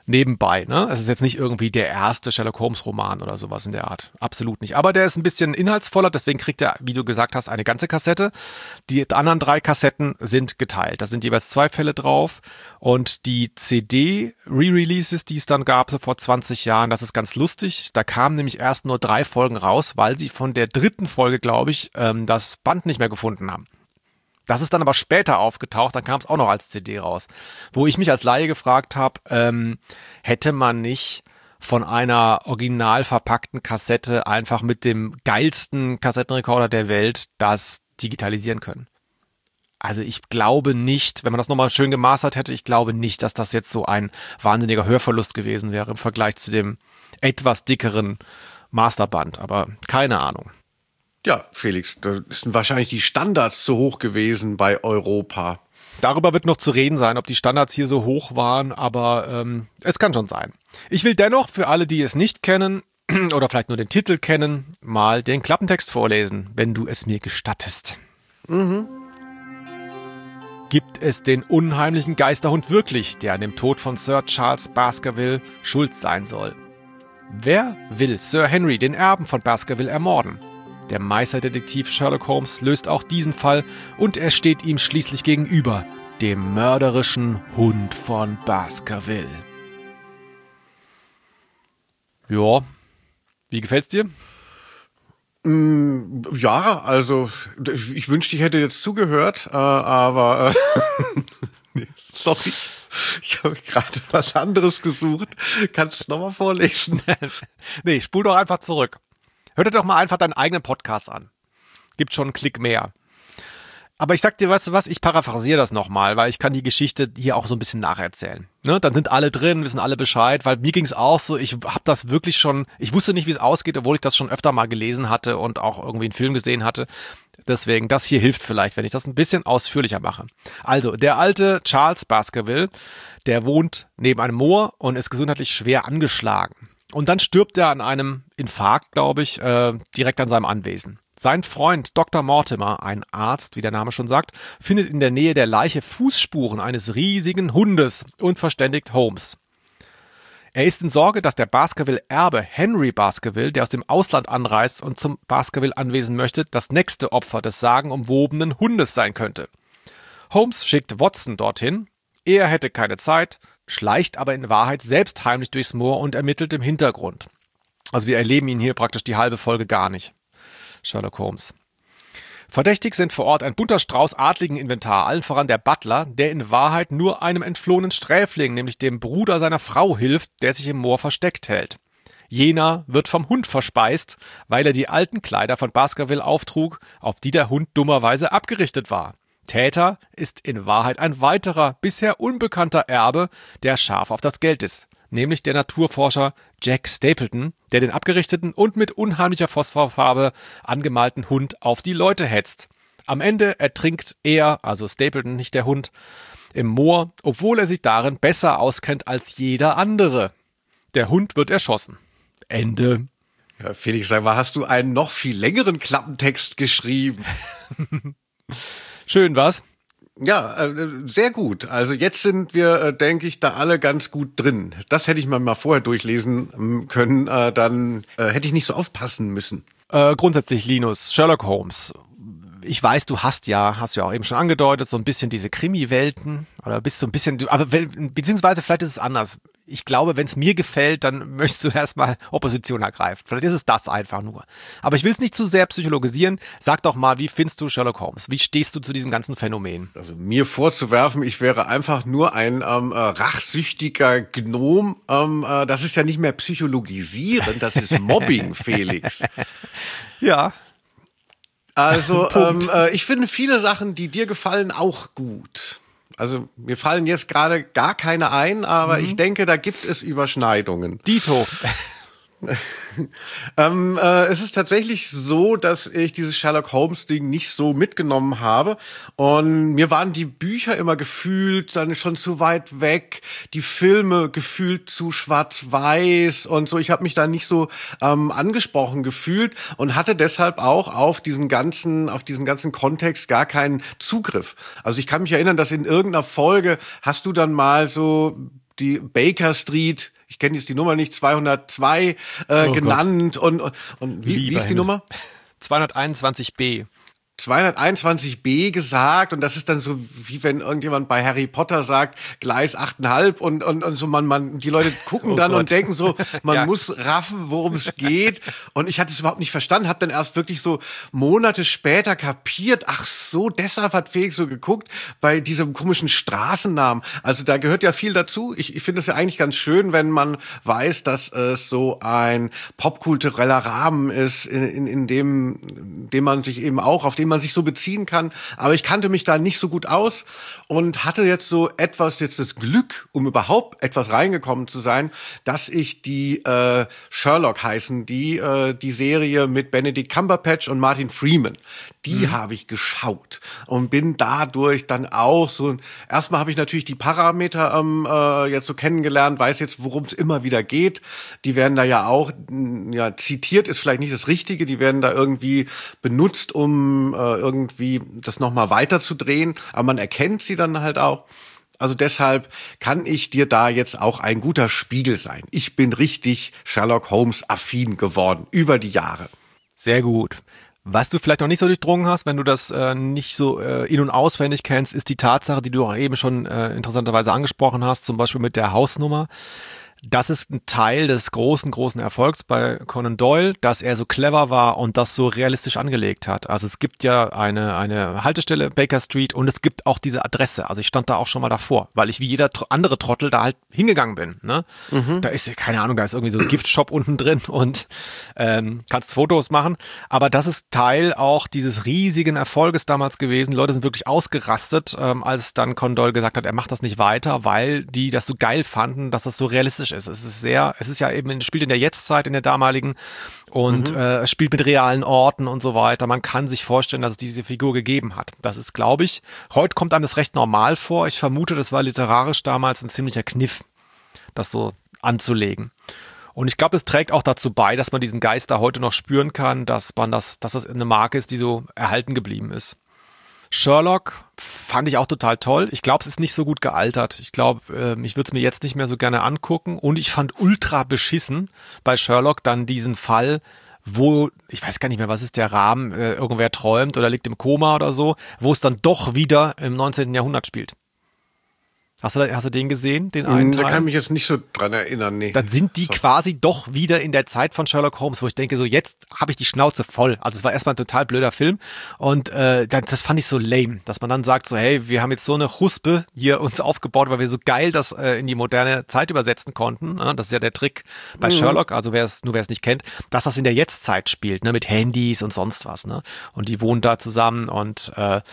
nebenbei. Ne? Es ist jetzt nicht irgendwie der erste Sherlock Holmes Roman oder sowas in der Art. Absolut nicht. Aber der ist ein bisschen inhaltsvoller, deswegen kriegt er, wie du gesagt hast, eine ganze Kassette. Die anderen 3 Kassetten sind geteilt. Da sind jeweils 2 Fälle drauf. Und die CD-Re-Releases, die es dann gab, so vor 20 Jahren, das ist ganz lustig. Da kamen nämlich erst nur 3 Folgen raus, weil sie von der 3. Folge, glaube ich, das Band nicht mehr gefunden haben. Das ist dann aber später aufgetaucht, dann kam es auch noch als CD raus. Wo ich mich als Laie gefragt habe, hätte man nicht von einer original verpackten Kassette einfach mit dem geilsten Kassettenrekorder der Welt das digitalisieren können? Also ich glaube nicht, wenn man das nochmal schön gemastert hätte, ich glaube nicht, dass das jetzt so ein wahnsinniger Hörverlust gewesen wäre im Vergleich zu dem etwas dickeren Masterband. Aber keine Ahnung. Ja, Felix, da sind wahrscheinlich die Standards zu hoch gewesen bei Europa. Darüber wird noch zu reden sein, ob die Standards hier so hoch waren, aber es kann schon sein. Ich will dennoch für alle, die es nicht kennen oder vielleicht nur den Titel kennen, mal den Klappentext vorlesen, wenn du es mir gestattest. Gibt es den unheimlichen Geisterhund wirklich, der an dem Tod von Sir Charles Baskerville schuld sein soll? Wer will Sir Henry, den Erben von Baskerville, ermorden? Der Meisterdetektiv Sherlock Holmes löst auch diesen Fall und er steht ihm schließlich gegenüber, dem mörderischen Hund von Baskerville. Ja, wie gefällt's dir? Ja, also ich wünschte, ich hätte jetzt zugehört, aber sorry, ich habe gerade was anderes gesucht. Kannst du es nochmal vorlesen? Nee, spul doch einfach zurück. Hör dir doch mal einfach deinen eigenen Podcast an. Gibt schon einen Klick mehr. Aber ich sag dir, weißt du was, ich paraphrasiere das nochmal, weil ich kann die Geschichte hier auch so ein bisschen nacherzählen. Ne? Dann sind alle drin, wissen alle Bescheid, weil mir ging's auch so, ich habe das wirklich schon, ich wusste nicht, wie es ausgeht, obwohl ich das schon öfter mal gelesen hatte und auch irgendwie einen Film gesehen hatte. Deswegen, das hier hilft vielleicht, wenn ich das ein bisschen ausführlicher mache. Also, der alte Charles Baskerville, der wohnt neben einem Moor und ist gesundheitlich schwer angeschlagen. Und dann stirbt er an einem Infarkt, glaube ich, direkt an seinem Anwesen. Sein Freund Dr. Mortimer, ein Arzt, wie der Name schon sagt, findet in der Nähe der Leiche Fußspuren eines riesigen Hundes und verständigt Holmes. Er ist in Sorge, dass der Baskerville-Erbe Henry Baskerville, der aus dem Ausland anreist und zum Baskerville-Anwesen möchte, das nächste Opfer des sagenumwobenen Hundes sein könnte. Holmes schickt Watson dorthin. Er hätte keine Zeit, schleicht aber in Wahrheit selbst heimlich durchs Moor und ermittelt im Hintergrund. Also wir erleben ihn hier praktisch die halbe Folge gar nicht. Sherlock Holmes. Verdächtig sind vor Ort ein bunter Strauß adligen Inventar, allen voran der Butler, der in Wahrheit nur einem entflohenen Sträfling, nämlich dem Bruder seiner Frau, hilft, der sich im Moor versteckt hält. Jener wird vom Hund verspeist, weil er die alten Kleider von Baskerville auftrug, auf die der Hund dummerweise abgerichtet war. Täter ist in Wahrheit ein weiterer, bisher unbekannter Erbe, der scharf auf das Geld ist, nämlich der Naturforscher Jack Stapleton, der den abgerichteten und mit unheimlicher Phosphorfarbe angemalten Hund auf die Leute hetzt. Am Ende ertrinkt er, also Stapleton, nicht der Hund, im Moor, obwohl er sich darin besser auskennt als jeder andere. Der Hund wird erschossen. Ende. Ja, Felix, sag mal, hast du einen noch viel längeren Klappentext geschrieben? Schön, was? Ja, sehr gut. Also jetzt sind wir, denke ich, da alle ganz gut drin. Das hätte ich mal vorher durchlesen können, dann hätte ich nicht so aufpassen müssen. Grundsätzlich, Linus, Sherlock Holmes. Ich weiß, du hast ja auch eben schon angedeutet, so ein bisschen diese Krimi-Welten oder bist so ein bisschen, aber beziehungsweise vielleicht ist es anders. Ich glaube, wenn es mir gefällt, dann möchtest du erstmal Opposition ergreifen. Vielleicht ist es das einfach nur. Aber ich will es nicht zu sehr psychologisieren. Sag doch mal, wie findest du Sherlock Holmes? Wie stehst du zu diesem ganzen Phänomen? Also mir vorzuwerfen, ich wäre einfach nur ein rachsüchtiger Gnom, das ist ja nicht mehr psychologisieren, das ist Mobbing, Felix. Ja. Also ich finde viele Sachen, die dir gefallen, auch gut. Also mir fallen jetzt gerade gar keine ein, aber ich denke, da gibt es Überschneidungen. Dito. Es ist tatsächlich so, dass ich dieses Sherlock Holmes-Ding nicht so mitgenommen habe. Und mir waren die Bücher immer gefühlt dann schon zu weit weg, die Filme gefühlt zu schwarz-weiß und so. Ich habe mich da nicht so angesprochen gefühlt und hatte deshalb auch auf diesen ganzen Kontext gar keinen Zugriff. Also ich kann mich erinnern, dass in irgendeiner Folge hast du dann mal so die Baker Street, ich kenne jetzt die Nummer nicht, 202 genannt. Und wie ist die Nummer? 221b. 221b gesagt, und das ist dann so, wie wenn irgendjemand bei Harry Potter sagt, Gleis 8,5 und so man die Leute gucken dann und denken so, man muss raffen, worum es geht. Und ich hatte es überhaupt nicht verstanden, habe dann erst wirklich so Monate später kapiert, ach so, deshalb hat Felix so geguckt, bei diesem komischen Straßennamen. Also da gehört ja viel dazu. Ich finde es ja eigentlich ganz schön, wenn man weiß, dass es so ein popkultureller Rahmen ist, in dem man sich eben auch, auf den man sich so beziehen kann. Aber ich kannte mich da nicht so gut aus und hatte jetzt das Glück, um überhaupt etwas reingekommen zu sein, dass ich die Sherlock heißen, die Serie mit Benedict Cumberbatch und Martin Freeman, die habe ich geschaut und bin dadurch dann auch so, erstmal habe ich natürlich die Parameter jetzt so kennengelernt, weiß jetzt, worum es immer wieder geht. Die werden da ja auch, zitiert ist vielleicht nicht das Richtige, die werden da irgendwie benutzt, um irgendwie das nochmal weiterzudrehen, aber man erkennt sie dann halt auch. Also deshalb kann ich dir da jetzt auch ein guter Spiegel sein. Ich bin richtig Sherlock Holmes affin geworden über die Jahre. Sehr gut. Was du vielleicht noch nicht so durchdrungen hast, wenn du das nicht so in- und auswendig kennst, ist die Tatsache, die du auch eben schon interessanterweise angesprochen hast, zum Beispiel mit der Hausnummer. Das ist ein Teil des großen Erfolgs bei Conan Doyle, dass er so clever war und das so realistisch angelegt hat. Also es gibt ja eine Haltestelle, Baker Street, und es gibt auch diese Adresse. Also ich stand da auch schon mal davor, weil ich wie jeder andere Trottel da halt hingegangen bin. Ne? Da ist, keine Ahnung, da ist irgendwie so ein Giftshop unten drin und kannst Fotos machen. Aber das ist Teil auch dieses riesigen Erfolges damals gewesen. Leute sind wirklich ausgerastet, als dann Conan Doyle gesagt hat, er macht das nicht weiter, weil die das so geil fanden, dass das so realistisch ist. Es ist ja eben, spielt in der Jetztzeit, in der damaligen, und spielt mit realen Orten und so weiter. Man kann sich vorstellen, dass es diese Figur gegeben hat. Das ist, glaube ich, heute kommt einem das recht normal vor. Ich vermute, das war literarisch damals ein ziemlicher Kniff, das so anzulegen. Und ich glaube, es trägt auch dazu bei, dass man diesen Geist da heute noch spüren kann, dass das eine Marke ist, die so erhalten geblieben ist. Sherlock fand ich auch total toll. Ich glaube, es ist nicht so gut gealtert. Ich glaube, ich würde es mir jetzt nicht mehr so gerne angucken. Und ich fand ultra beschissen bei Sherlock dann diesen Fall, wo, ich weiß gar nicht mehr, was ist der Rahmen, irgendwer träumt oder liegt im Koma oder so, wo es dann doch wieder im 19. Jahrhundert spielt. Hast du den gesehen, den einen Teil? Da kann ich mich jetzt nicht so dran erinnern, nee. Dann sind die quasi doch wieder in der Zeit von Sherlock Holmes, wo ich denke, so jetzt habe ich die Schnauze voll. Also es war erstmal ein total blöder Film und das fand ich so lame, dass man dann sagt so, hey, wir haben jetzt so eine Huspe hier uns aufgebaut, weil wir so geil das in die moderne Zeit übersetzen konnten. Ne? Das ist ja der Trick bei Sherlock, also wer es nicht kennt, dass das in der Jetztzeit spielt, ne? Mit Handys und sonst was. Ne? Und die wohnen da zusammen und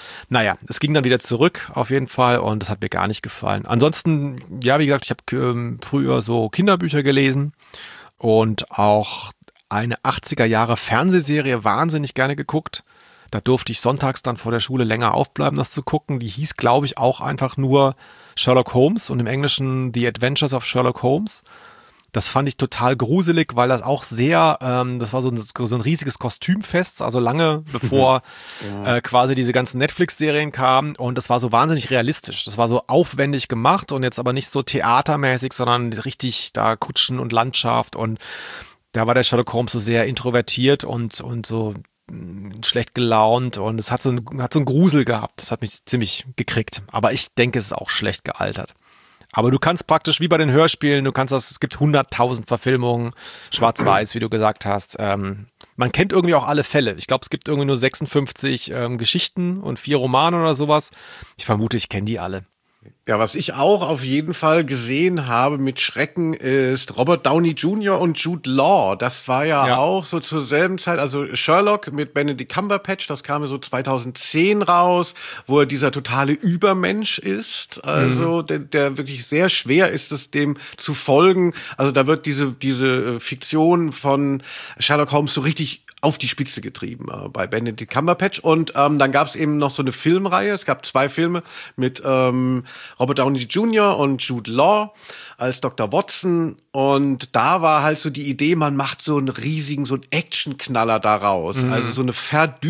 es ging dann wieder zurück auf jeden Fall und das hat mir gar nicht gefallen. Ansonsten, ja, wie gesagt, ich habe früher so Kinderbücher gelesen und auch eine 80er Jahre Fernsehserie wahnsinnig gerne geguckt. Da durfte ich sonntags dann vor der Schule länger aufbleiben, das zu gucken. Die hieß, glaube ich, auch einfach nur Sherlock Holmes und im Englischen The Adventures of Sherlock Holmes. Das fand ich total gruselig, weil das auch sehr, das war so ein riesiges Kostümfest, also lange bevor quasi diese ganzen Netflix-Serien kamen, und das war so wahnsinnig realistisch. Das war so aufwendig gemacht und jetzt aber nicht so theatermäßig, sondern richtig da Kutschen und Landschaft, und da war der Sherlock Holmes so sehr introvertiert und so schlecht gelaunt, und es hat so einen Grusel gehabt. Das hat mich ziemlich gekriegt. Aber ich denke, es ist auch schlecht gealtert. Aber du kannst praktisch, wie bei den Hörspielen, es gibt 100.000 Verfilmungen, schwarz-weiß, wie du gesagt hast. Man kennt irgendwie auch alle Fälle. Ich glaube, es gibt irgendwie nur 56 Geschichten und 4 Romane oder sowas. Ich vermute, ich kenne die alle. Ja, was ich auch auf jeden Fall gesehen habe mit Schrecken ist Robert Downey Jr. und Jude Law. Das war ja auch so zur selben Zeit, also Sherlock mit Benedict Cumberbatch, das kam so 2010 raus, wo er dieser totale Übermensch ist, also der wirklich sehr schwer ist, es dem zu folgen. Also da wird diese Fiktion von Sherlock Holmes so richtig auf die Spitze getrieben bei Benedict Cumberbatch. Und dann gab es eben noch so eine Filmreihe. Es gab 2 Filme mit Robert Downey Jr. und Jude Law als Dr. Watson. Und da war halt so die Idee, man macht so einen riesigen, so einen Actionknaller daraus. Also so eine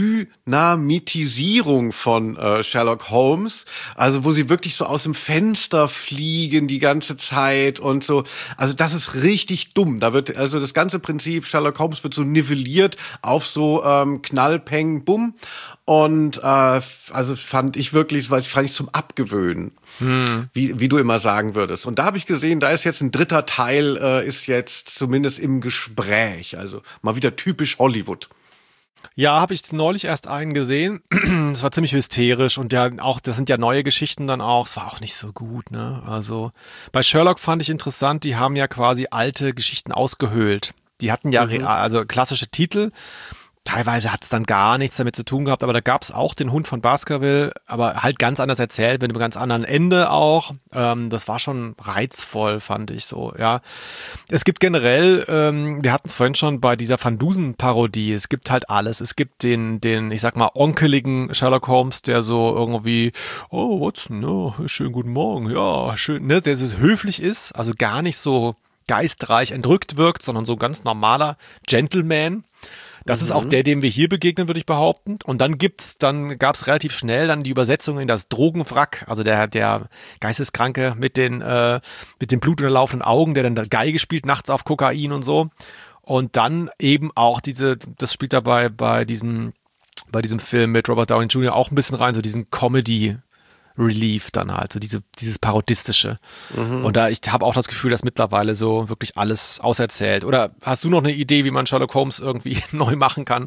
Verdynamitisierung von Sherlock Holmes. Also wo sie wirklich so aus dem Fenster fliegen die ganze Zeit und so. Also das ist richtig dumm. Da wird also das ganze Prinzip Sherlock Holmes wird so nivelliert auf so Knall, Peng, Bumm. Und also fand ich zum Abgewöhnen, wie du immer sagen würdest. Und da habe ich gesehen, da ist jetzt ein 3. Teil, ist jetzt zumindest im Gespräch. Also mal wieder typisch Hollywood. Ja, habe ich neulich erst einen gesehen. Es war ziemlich hysterisch und ja auch, das sind ja neue Geschichten dann auch. Es war auch nicht so gut, ne? Also bei Sherlock fand ich interessant, die haben ja quasi alte Geschichten ausgehöhlt. Die hatten ja also klassische Titel. Teilweise hat es dann gar nichts damit zu tun gehabt, aber da gab es auch den Hund von Baskerville, aber halt ganz anders erzählt, mit einem ganz anderen Ende auch. Das war schon reizvoll, fand ich so, ja. Es gibt generell, wir hatten es vorhin schon bei dieser Van Dusen-Parodie, es gibt halt alles. Es gibt den, ich sag mal, onkeligen Sherlock Holmes, der so irgendwie, oh, Watson, oh, schönen guten Morgen, ja, schön, ne, der so höflich ist, also gar nicht so geistreich entrückt wirkt, sondern so ganz normaler Gentleman. Das ist auch der, dem wir hier begegnen, würde ich behaupten. Und dann gab's relativ schnell dann die Übersetzung in das Drogenwrack, also der Geisteskranke mit den blutunterlaufenden Augen, der dann da Geige spielt nachts auf Kokain und so. Und dann eben auch das spielt dabei bei diesem Film mit Robert Downey Jr. auch ein bisschen rein, so diesen Comedy Relief dann halt, so dieses Parodistische. Und ich habe auch das Gefühl, dass mittlerweile so wirklich alles auserzählt. Oder hast du noch eine Idee, wie man Sherlock Holmes irgendwie neu machen kann?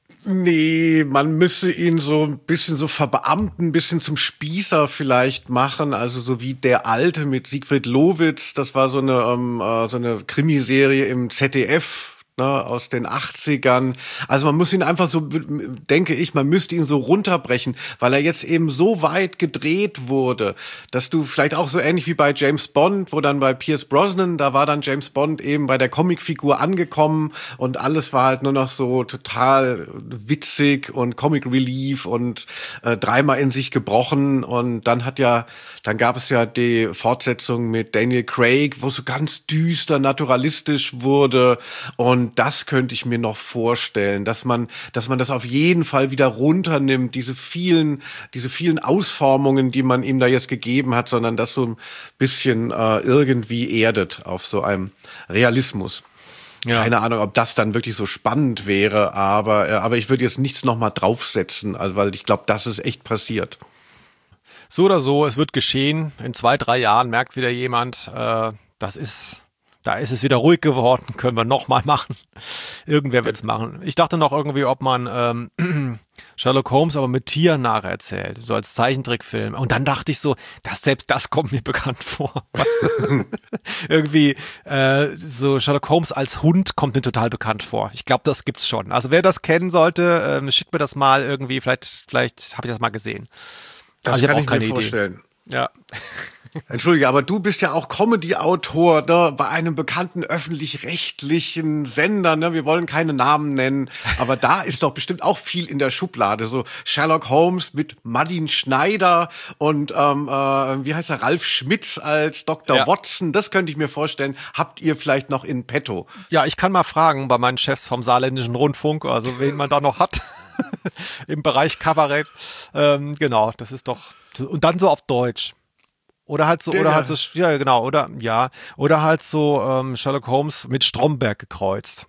Nee, man müsste ihn so ein bisschen so verbeamten, ein bisschen zum Spießer vielleicht machen, also so wie Der Alte mit Siegfried Lowitz, das war so eine Krimiserie im ZDF, ne, aus den 80ern. Also man muss ihn einfach so, denke ich, man müsste ihn so runterbrechen, weil er jetzt eben so weit gedreht wurde, dass du vielleicht auch so ähnlich wie bei James Bond, wo dann bei Pierce Brosnan, da war dann James Bond eben bei der Comicfigur angekommen und alles war halt nur noch so total witzig und Comic Relief und dreimal in sich gebrochen und dann gab es ja die Fortsetzung mit Daniel Craig, wo so ganz düster, naturalistisch wurde und das könnte ich mir noch vorstellen, dass man das auf jeden Fall wieder runternimmt, diese vielen Ausformungen, die man ihm da jetzt gegeben hat, sondern das so ein bisschen irgendwie erdet auf so einem Realismus. Ja. Keine Ahnung, ob das dann wirklich so spannend wäre, aber ich würde jetzt nichts nochmal draufsetzen, also weil ich glaube, das ist echt passiert. So oder so, es wird geschehen. In 2-3 Jahren merkt wieder jemand, da ist es wieder ruhig geworden, können wir nochmal machen. Irgendwer wird's machen. Ich dachte noch irgendwie, ob man Sherlock Holmes aber mit Tieren nacherzählt, so als Zeichentrickfilm. Und dann dachte ich so, selbst das kommt mir bekannt vor. Irgendwie so Sherlock Holmes als Hund kommt mir total bekannt vor. Ich glaube, das gibt's schon. Also wer das kennen sollte, schickt mir das mal irgendwie. Vielleicht habe ich das mal gesehen. Das also kann ich mir vorstellen. Ja. Entschuldige, aber du bist ja auch Comedy-Autor, ne, bei einem bekannten öffentlich-rechtlichen Sender, ne? Wir wollen keine Namen nennen, aber da ist doch bestimmt auch viel in der Schublade. So Sherlock Holmes mit Martin Schneider und wie heißt er, Ralf Schmitz als Dr. Watson. Das könnte ich mir vorstellen. Habt ihr vielleicht noch in petto? Ja, ich kann mal fragen bei meinen Chefs vom Saarländischen Rundfunk, also wen man da noch hat im Bereich Kabarett. Genau, das ist doch. Und dann so auf Deutsch. Oder halt so, ja genau, oder halt so Sherlock Holmes mit Stromberg gekreuzt.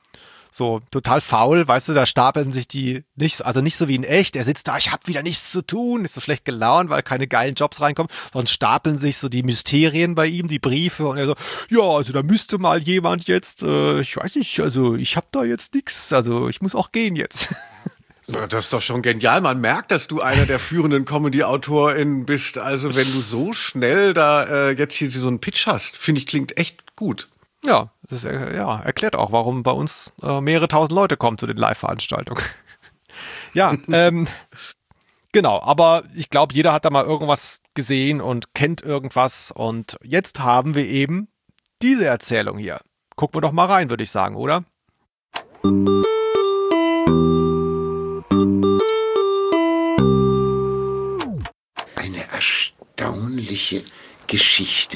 So, total faul, weißt du, da stapeln sich die nicht so wie in echt, er sitzt da, ich hab wieder nichts zu tun, ist so schlecht gelaunt, weil keine geilen Jobs reinkommen, sondern stapeln sich so die Mysterien bei ihm, die Briefe und er so, ja, also da müsste mal jemand jetzt, ich weiß nicht, also ich hab da jetzt nix, also ich muss auch gehen jetzt. Das ist doch schon genial. Man merkt, dass du einer der führenden Comedy-AutorInnen bist. Also wenn du so schnell da jetzt hier so einen Pitch hast, finde ich, klingt echt gut. Ja, das erklärt auch, warum bei uns mehrere tausend Leute kommen zu den Live-Veranstaltungen. Ja, genau. Aber ich glaube, jeder hat da mal irgendwas gesehen und kennt irgendwas. Und jetzt haben wir eben diese Erzählung hier. Gucken wir doch mal rein, würde ich sagen, oder? Kirche, Geschichte.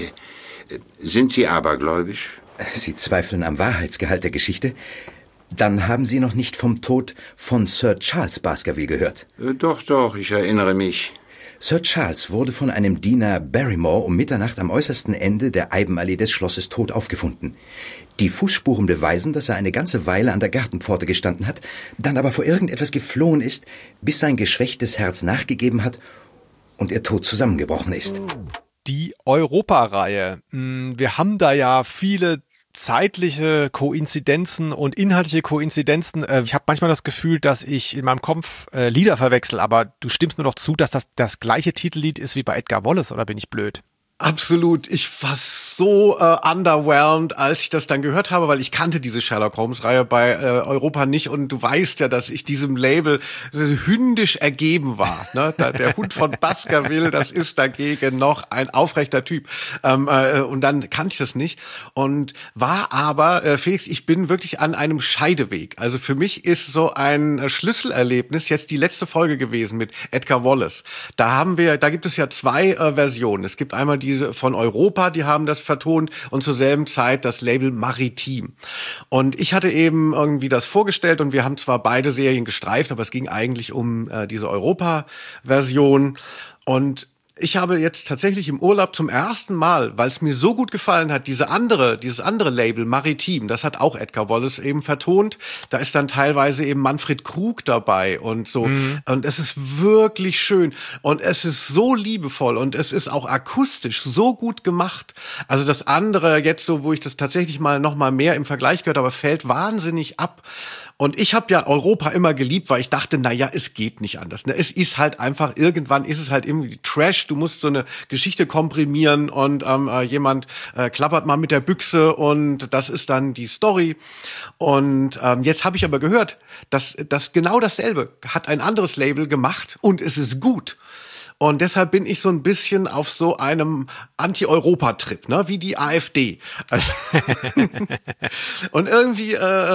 Sind Sie abergläubisch? Sie zweifeln am Wahrheitsgehalt der Geschichte? Dann haben Sie noch nicht vom Tod von Sir Charles Baskerville gehört. Doch, ich erinnere mich. Sir Charles wurde von einem Diener Barrymore um Mitternacht am äußersten Ende der Eibenallee des Schlosses tot aufgefunden. Die Fußspuren beweisen, dass er eine ganze Weile an der Gartenpforte gestanden hat, dann aber vor irgendetwas geflohen ist, bis sein geschwächtes Herz nachgegeben hat und er tot zusammengebrochen ist. Die Europa-Reihe. Wir haben da ja viele zeitliche Koinzidenzen und inhaltliche Koinzidenzen. Ich habe manchmal das Gefühl, dass ich in meinem Kopf Lieder verwechsel, aber du stimmst mir doch zu, dass das gleiche Titellied ist wie bei Edgar Wallace, oder bin ich blöd? Absolut. Ich war so underwhelmed, als ich das dann gehört habe, weil ich kannte diese Sherlock Holmes-Reihe bei Europa nicht und du weißt ja, dass ich diesem Label hündisch ergeben war. Ne? Der Hund von Baskerville, das ist dagegen noch ein aufrechter Typ. Und dann kannte ich das nicht und war aber, Felix, ich bin wirklich an einem Scheideweg. Also für mich ist so ein Schlüsselerlebnis jetzt die letzte Folge gewesen mit Edgar Wallace. Da gibt es ja zwei Versionen. Es gibt einmal diese von Europa, die haben das vertont und zur selben Zeit das Label Maritim. Und ich hatte eben irgendwie das vorgestellt und wir haben zwar beide Serien gestreift, aber es ging eigentlich um diese Europa-Version. Und ich habe jetzt tatsächlich im Urlaub zum ersten Mal, weil es mir so gut gefallen hat, dieses andere Label, Maritim, das hat auch Edgar Wallace eben vertont. Da ist dann teilweise eben Manfred Krug dabei und so. Und es ist wirklich schön. Und es ist so liebevoll und es ist auch akustisch so gut gemacht. Also das andere jetzt so, wo ich das tatsächlich noch mal mehr im Vergleich gehört habe, fällt wahnsinnig ab. Und ich habe ja Europa immer geliebt, weil ich dachte, es geht nicht anders. Ne? Es ist halt einfach, irgendwann ist es halt irgendwie Trash. Du musst so eine Geschichte komprimieren und jemand klappert mal mit der Büchse und das ist dann die Story. Und jetzt habe ich aber gehört, dass genau dasselbe hat ein anderes Label gemacht und es ist gut. Und deshalb bin ich so ein bisschen auf so einem Anti-Europa-Trip, ne, wie die AfD. Also und irgendwie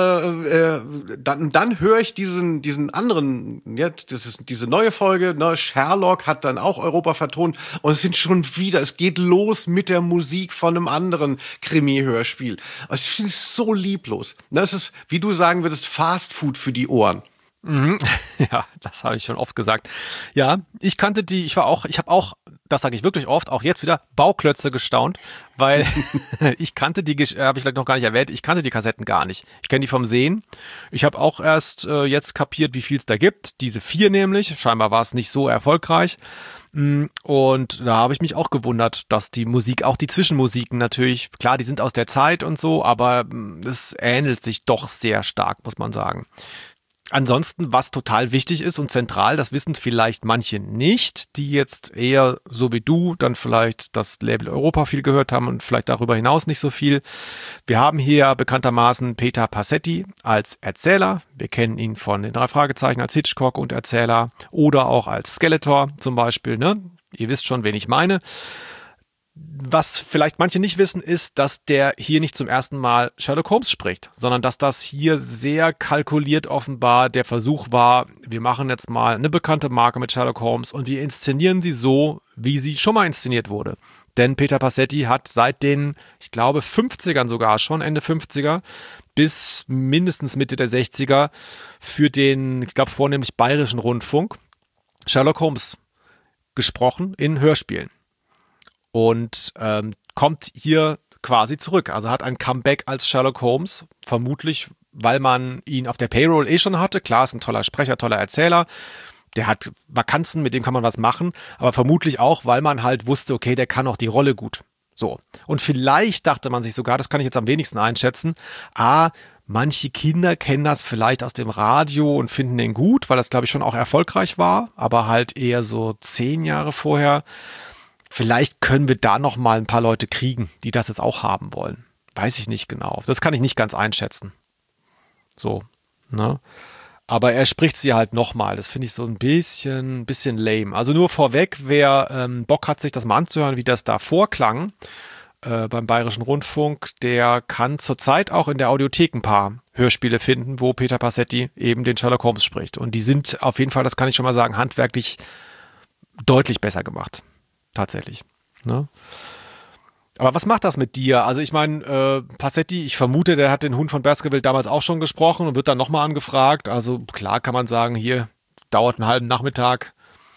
dann höre ich diesen anderen, ja, diese neue Folge, ne, Sherlock hat dann auch Europa vertont und es geht los mit der Musik von einem anderen Krimi-Hörspiel. Also ich finde es so lieblos. Das ist, wie du sagen würdest, Fast Food für die Ohren. Ja, das habe ich schon oft gesagt. Ja, ich habe auch, das sage ich wirklich oft, auch jetzt wieder Bauklötze gestaunt, weil ich kannte habe ich vielleicht noch gar nicht erwähnt, ich kannte die Kassetten gar nicht. Ich kenne die vom Sehen. Ich habe auch erst jetzt kapiert, wie viel es da gibt. Diese 4 nämlich. Scheinbar war es nicht so erfolgreich. Und da habe ich mich auch gewundert, dass die Musik, auch die Zwischenmusiken natürlich, klar, die sind aus der Zeit und so, aber es ähnelt sich doch sehr stark, muss man sagen. Ansonsten, was total wichtig ist und zentral, das wissen vielleicht manche nicht, die jetzt eher so wie du dann vielleicht das Label Europa viel gehört haben und vielleicht darüber hinaus nicht so viel. Wir haben hier bekanntermaßen Peter Pasetti als Erzähler. Wir kennen ihn von den 3 Fragezeichen als Hitchcock und Erzähler oder auch als Skeletor zum Beispiel. Ne? Ihr wisst schon, wen ich meine. Was vielleicht manche nicht wissen, ist, dass der hier nicht zum ersten Mal Sherlock Holmes spricht, sondern dass das hier sehr kalkuliert offenbar der Versuch war, wir machen jetzt mal eine bekannte Marke mit Sherlock Holmes und wir inszenieren sie so, wie sie schon mal inszeniert wurde. Denn Peter Pasetti hat seit den, ich glaube, 50ern sogar schon, Ende 50er, bis mindestens Mitte der 60er für den, ich glaube, vornehmlich Bayerischen Rundfunk Sherlock Holmes gesprochen in Hörspielen. Und kommt hier quasi zurück. Also hat ein Comeback als Sherlock Holmes, vermutlich, weil man ihn auf der Payroll schon hatte. Klar, ist ein toller Sprecher, toller Erzähler. Der hat Vakanzen, mit dem kann man was machen. Aber vermutlich auch, weil man halt wusste, okay, der kann auch die Rolle gut. So. Und vielleicht dachte man sich sogar, das kann ich jetzt am wenigsten einschätzen, manche Kinder kennen das vielleicht aus dem Radio und finden den gut, weil das, glaube ich, schon auch erfolgreich war, aber halt eher so 10 Jahre vorher. Vielleicht können wir da noch mal ein paar Leute kriegen, die das jetzt auch haben wollen. Weiß ich nicht genau. Das kann ich nicht ganz einschätzen. So, ne? Aber er spricht sie halt noch mal. Das finde ich so ein bisschen lame. Also nur vorweg, wer Bock hat, sich das mal anzuhören, wie das da vorklang beim Bayerischen Rundfunk, der kann zurzeit auch in der Audiothek ein paar Hörspiele finden, wo Peter Pasetti eben den Sherlock Holmes spricht. Und die sind auf jeden Fall, das kann ich schon mal sagen, handwerklich deutlich besser gemacht. Tatsächlich. Ne? Aber was macht das mit dir? Also ich meine, Passetti, ich vermute, der hat den Hund von Baskerville damals auch schon gesprochen und wird dann nochmal angefragt. Also klar kann man sagen, hier dauert einen halben Nachmittag.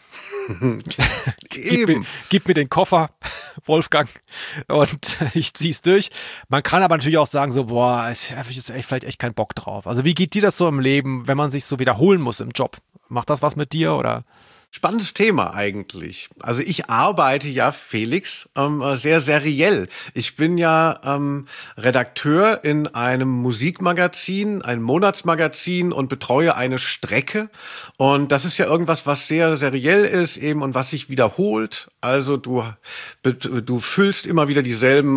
Gib mir den Koffer, Wolfgang, und ich zieh's durch. Man kann aber natürlich auch sagen, so, boah, ich habe jetzt vielleicht echt keinen Bock drauf. Also wie geht dir das so im Leben, wenn man sich so wiederholen muss im Job? Macht das was mit dir oder? Spannendes Thema eigentlich. Also ich arbeite ja, Felix, sehr seriell. Ich bin ja Redakteur in einem Musikmagazin, einem Monatsmagazin und betreue eine Strecke. Und das ist ja irgendwas, was sehr seriell ist eben und was sich wiederholt. Also du füllst immer wieder dieselben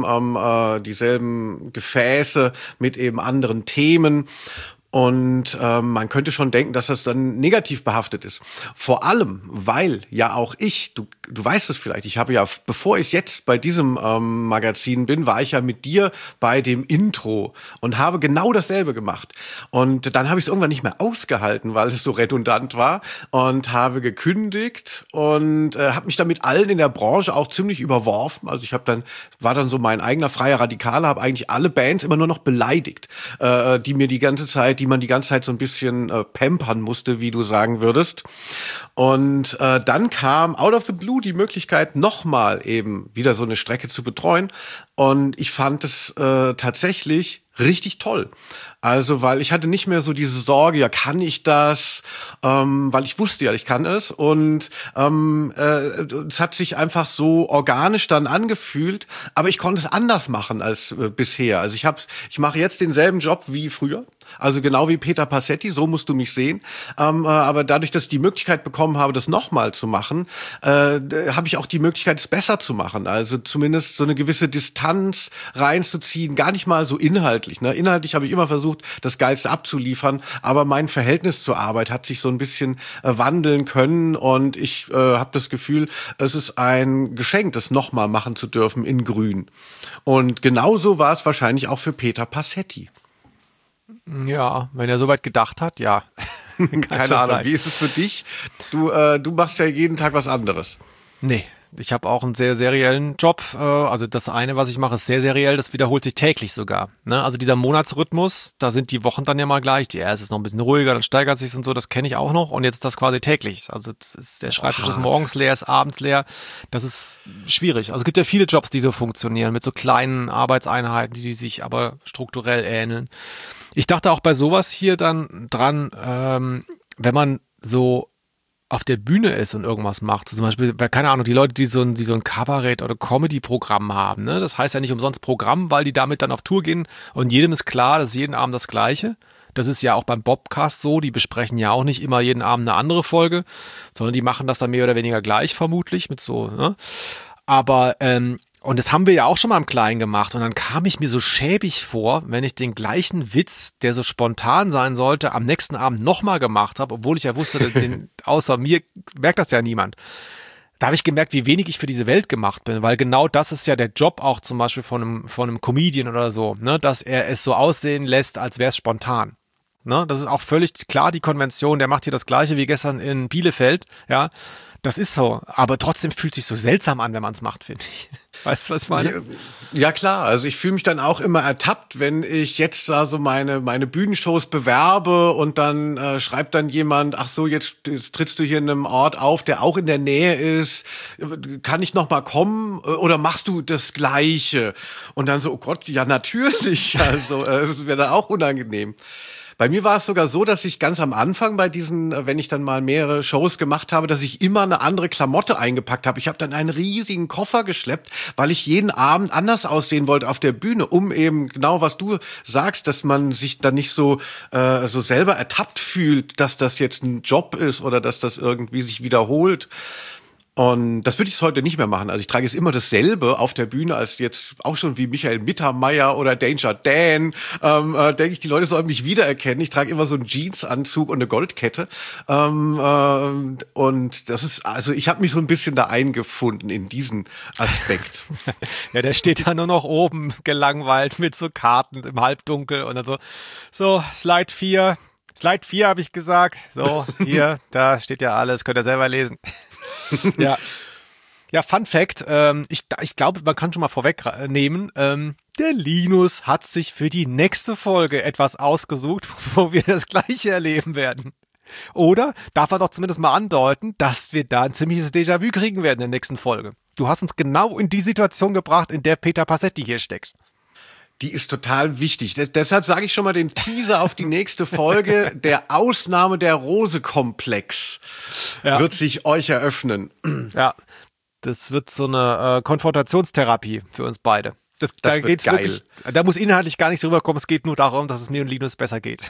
Gefäße mit eben anderen Themen. Und man könnte schon denken, dass das dann negativ behaftet ist. Vor allem, weil ja auch du weißt es vielleicht, ich habe ja, bevor ich jetzt bei diesem Magazin bin, war ich ja mit dir bei dem Intro und habe genau dasselbe gemacht. Und dann habe ich es irgendwann nicht mehr ausgehalten, weil es so redundant war und habe gekündigt und habe mich dann mit allen in der Branche auch ziemlich überworfen. Also war dann so mein eigener freier Radikaler, habe eigentlich alle Bands immer nur noch beleidigt, die man die ganze Zeit so ein bisschen pampern musste, wie du sagen würdest. Und dann kam out of the blue die Möglichkeit, nochmal eben wieder so eine Strecke zu betreuen. Und ich fand es tatsächlich richtig toll. Also, weil ich hatte nicht mehr so diese Sorge, ja, kann ich das? Weil ich wusste ja, ich kann es. Und es hat sich einfach so organisch dann angefühlt, aber ich konnte es anders machen als bisher. Also ich mache jetzt denselben Job wie früher. Also genau wie Peter Passetti, so musst du mich sehen. Aber dadurch, dass ich die Möglichkeit bekommen habe, das nochmal zu machen, habe ich auch die Möglichkeit, es besser zu machen. Also zumindest so eine gewisse Distanz reinzuziehen, gar nicht mal so inhaltlich. Ne? Inhaltlich habe ich immer versucht, das Geilste abzuliefern, aber mein Verhältnis zur Arbeit hat sich so ein bisschen wandeln können und ich habe das Gefühl, es ist ein Geschenk, das nochmal machen zu dürfen in Grün. Und genauso war es wahrscheinlich auch für Peter Passetti. Ja, wenn er soweit gedacht hat, ja. Keine Ahnung, wie ist es für dich? Du machst ja jeden Tag was anderes. Nee, ich habe auch einen sehr seriellen Job. Also das eine, was ich mache, ist sehr seriell, das wiederholt sich täglich sogar. Ne? Also dieser Monatsrhythmus, da sind die Wochen dann ja mal gleich. Die erste ist noch ein bisschen ruhiger, dann steigert sich und so, das kenne ich auch noch. Und jetzt ist das quasi täglich. Also der Schreibtisch ist morgens leer, ist abends leer. Das ist schwierig. Also es gibt ja viele Jobs, die so funktionieren, mit so kleinen Arbeitseinheiten, die sich aber strukturell ähneln. Ich dachte auch bei sowas hier dann dran, wenn man so auf der Bühne ist und irgendwas macht, so zum Beispiel, keine Ahnung, die Leute, die so ein Kabarett- oder Comedy-Programm haben, ne? Das heißt ja nicht umsonst Programm, weil die damit dann auf Tour gehen und jedem ist klar, das ist jeden Abend das Gleiche. Das ist ja auch beim Bobcast so, die besprechen ja auch nicht immer jeden Abend eine andere Folge, sondern die machen das dann mehr oder weniger gleich vermutlich mit so, ne? Aber und das haben wir ja auch schon mal im Kleinen gemacht. Und dann kam ich mir so schäbig vor, wenn ich den gleichen Witz, der so spontan sein sollte, am nächsten Abend nochmal gemacht habe, obwohl ich ja wusste, außer mir merkt das ja niemand. Da habe ich gemerkt, wie wenig ich für diese Welt gemacht bin, weil genau das ist ja der Job auch zum Beispiel von einem Comedian oder so, ne, dass er es so aussehen lässt, als wäre es spontan. Ne, das ist auch völlig klar, die Konvention, der macht hier das Gleiche wie gestern in Bielefeld, ja. Das ist so, aber trotzdem fühlt sich so seltsam an, wenn man es macht, finde ich. Weißt du, was ich meine? Ja klar, also ich fühle mich dann auch immer ertappt, wenn ich jetzt da so meine Bühnenshows bewerbe und dann schreibt dann jemand, ach so, jetzt trittst du hier in einem Ort auf, der auch in der Nähe ist, kann ich noch mal kommen oder machst du das Gleiche? Und dann so, oh Gott, ja natürlich, also es wäre dann auch unangenehm. Bei mir war es sogar so, dass ich ganz am Anfang bei wenn ich dann mal mehrere Shows gemacht habe, dass ich immer eine andere Klamotte eingepackt habe. Ich habe dann einen riesigen Koffer geschleppt, weil ich jeden Abend anders aussehen wollte auf der Bühne, um eben genau was du sagst, dass man sich dann nicht so selber ertappt fühlt, dass das jetzt ein Job ist oder dass das irgendwie sich wiederholt. Und das würde ich heute nicht mehr machen. Also ich trage jetzt immer dasselbe auf der Bühne als jetzt auch schon wie Michael Mittermeier oder Danger Dan. Denke ich, die Leute sollen mich wiedererkennen. Ich trage immer so einen Jeansanzug und eine Goldkette. Und das ist, also ich habe mich so ein bisschen da eingefunden in diesen Aspekt. Ja, der steht da nur noch oben gelangweilt mit so Karten im Halbdunkel und dann so Slide 4. Slide 4 habe ich gesagt. So, hier, da steht ja alles, könnt ihr selber lesen. Ja. Ja, Fun Fact, ich glaube, man kann schon mal vorwegnehmen, der Linus hat sich für die nächste Folge etwas ausgesucht, wo wir das Gleiche erleben werden. Oder darf er doch zumindest mal andeuten, dass wir da ein ziemliches Déjà-vu kriegen werden in der nächsten Folge. Du hast uns genau in die Situation gebracht, in der Peter Passetti hier steckt. Die ist total wichtig. Deshalb sage ich schon mal den Teaser auf die nächste Folge. Der Ausnahme der Rose-Komplex wird sich euch eröffnen. Ja, das wird so eine Konfrontationstherapie für uns beide. Das da wird geht's geil. Wirklich, da muss inhaltlich gar nichts rüberkommen. Es geht nur darum, dass es mir und Linus besser geht.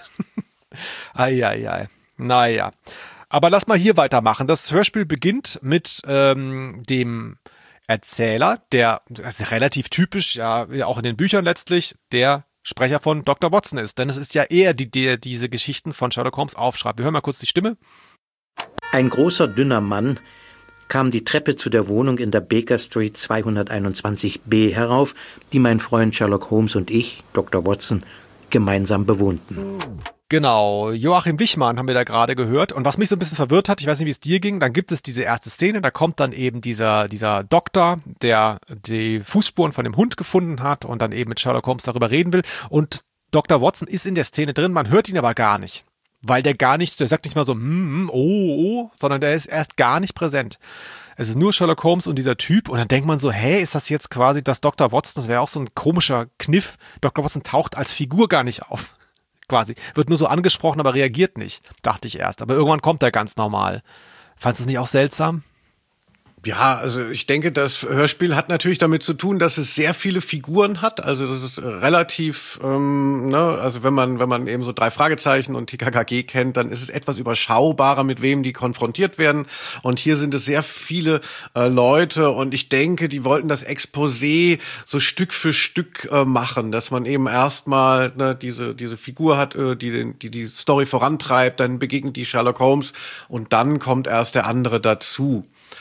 Eieiei. Naja. Aber lass mal hier weitermachen. Das Hörspiel beginnt mit dem Erzähler, der ist relativ typisch, ja, auch in den Büchern letztlich, der Sprecher von Dr. Watson ist. Denn es ist ja er, der diese Geschichten von Sherlock Holmes aufschreibt. Wir hören mal kurz die Stimme. Ein großer, dünner Mann kam die Treppe zu der Wohnung in der Baker Street 221b herauf, die mein Freund Sherlock Holmes und ich, Dr. Watson, gemeinsam bewohnten. Genau, Joachim Wichmann haben wir da gerade gehört. Und was mich so ein bisschen verwirrt hat, ich weiß nicht, wie es dir ging, dann gibt es diese erste Szene, da kommt dann eben dieser Doktor, der die Fußspuren von dem Hund gefunden hat und dann eben mit Sherlock Holmes darüber reden will. Und Dr. Watson ist in der Szene drin, man hört ihn aber gar nicht. Weil der sagt nicht mal so, oh, sondern der ist erst gar nicht präsent. Es ist nur Sherlock Holmes und dieser Typ und dann denkt man so, ist das jetzt quasi das Dr. Watson? Das wäre auch so ein komischer Kniff. Dr. Watson taucht als Figur gar nicht auf. Quasi. Wird nur so angesprochen, aber reagiert nicht, dachte ich erst. Aber irgendwann kommt er ganz normal. Fandest du es nicht auch seltsam? Ja, also ich denke, das Hörspiel hat natürlich damit zu tun, dass es sehr viele Figuren hat. Also das ist relativ, also wenn man eben so 3 Fragezeichen und TKKG kennt, dann ist es etwas überschaubarer, mit wem die konfrontiert werden. Und hier sind es sehr viele Leute und ich denke, die wollten das Exposé so Stück für Stück machen, dass man eben erstmal diese Figur hat, die Story vorantreibt, dann begegnet die Sherlock Holmes und dann kommt erst der andere dazu.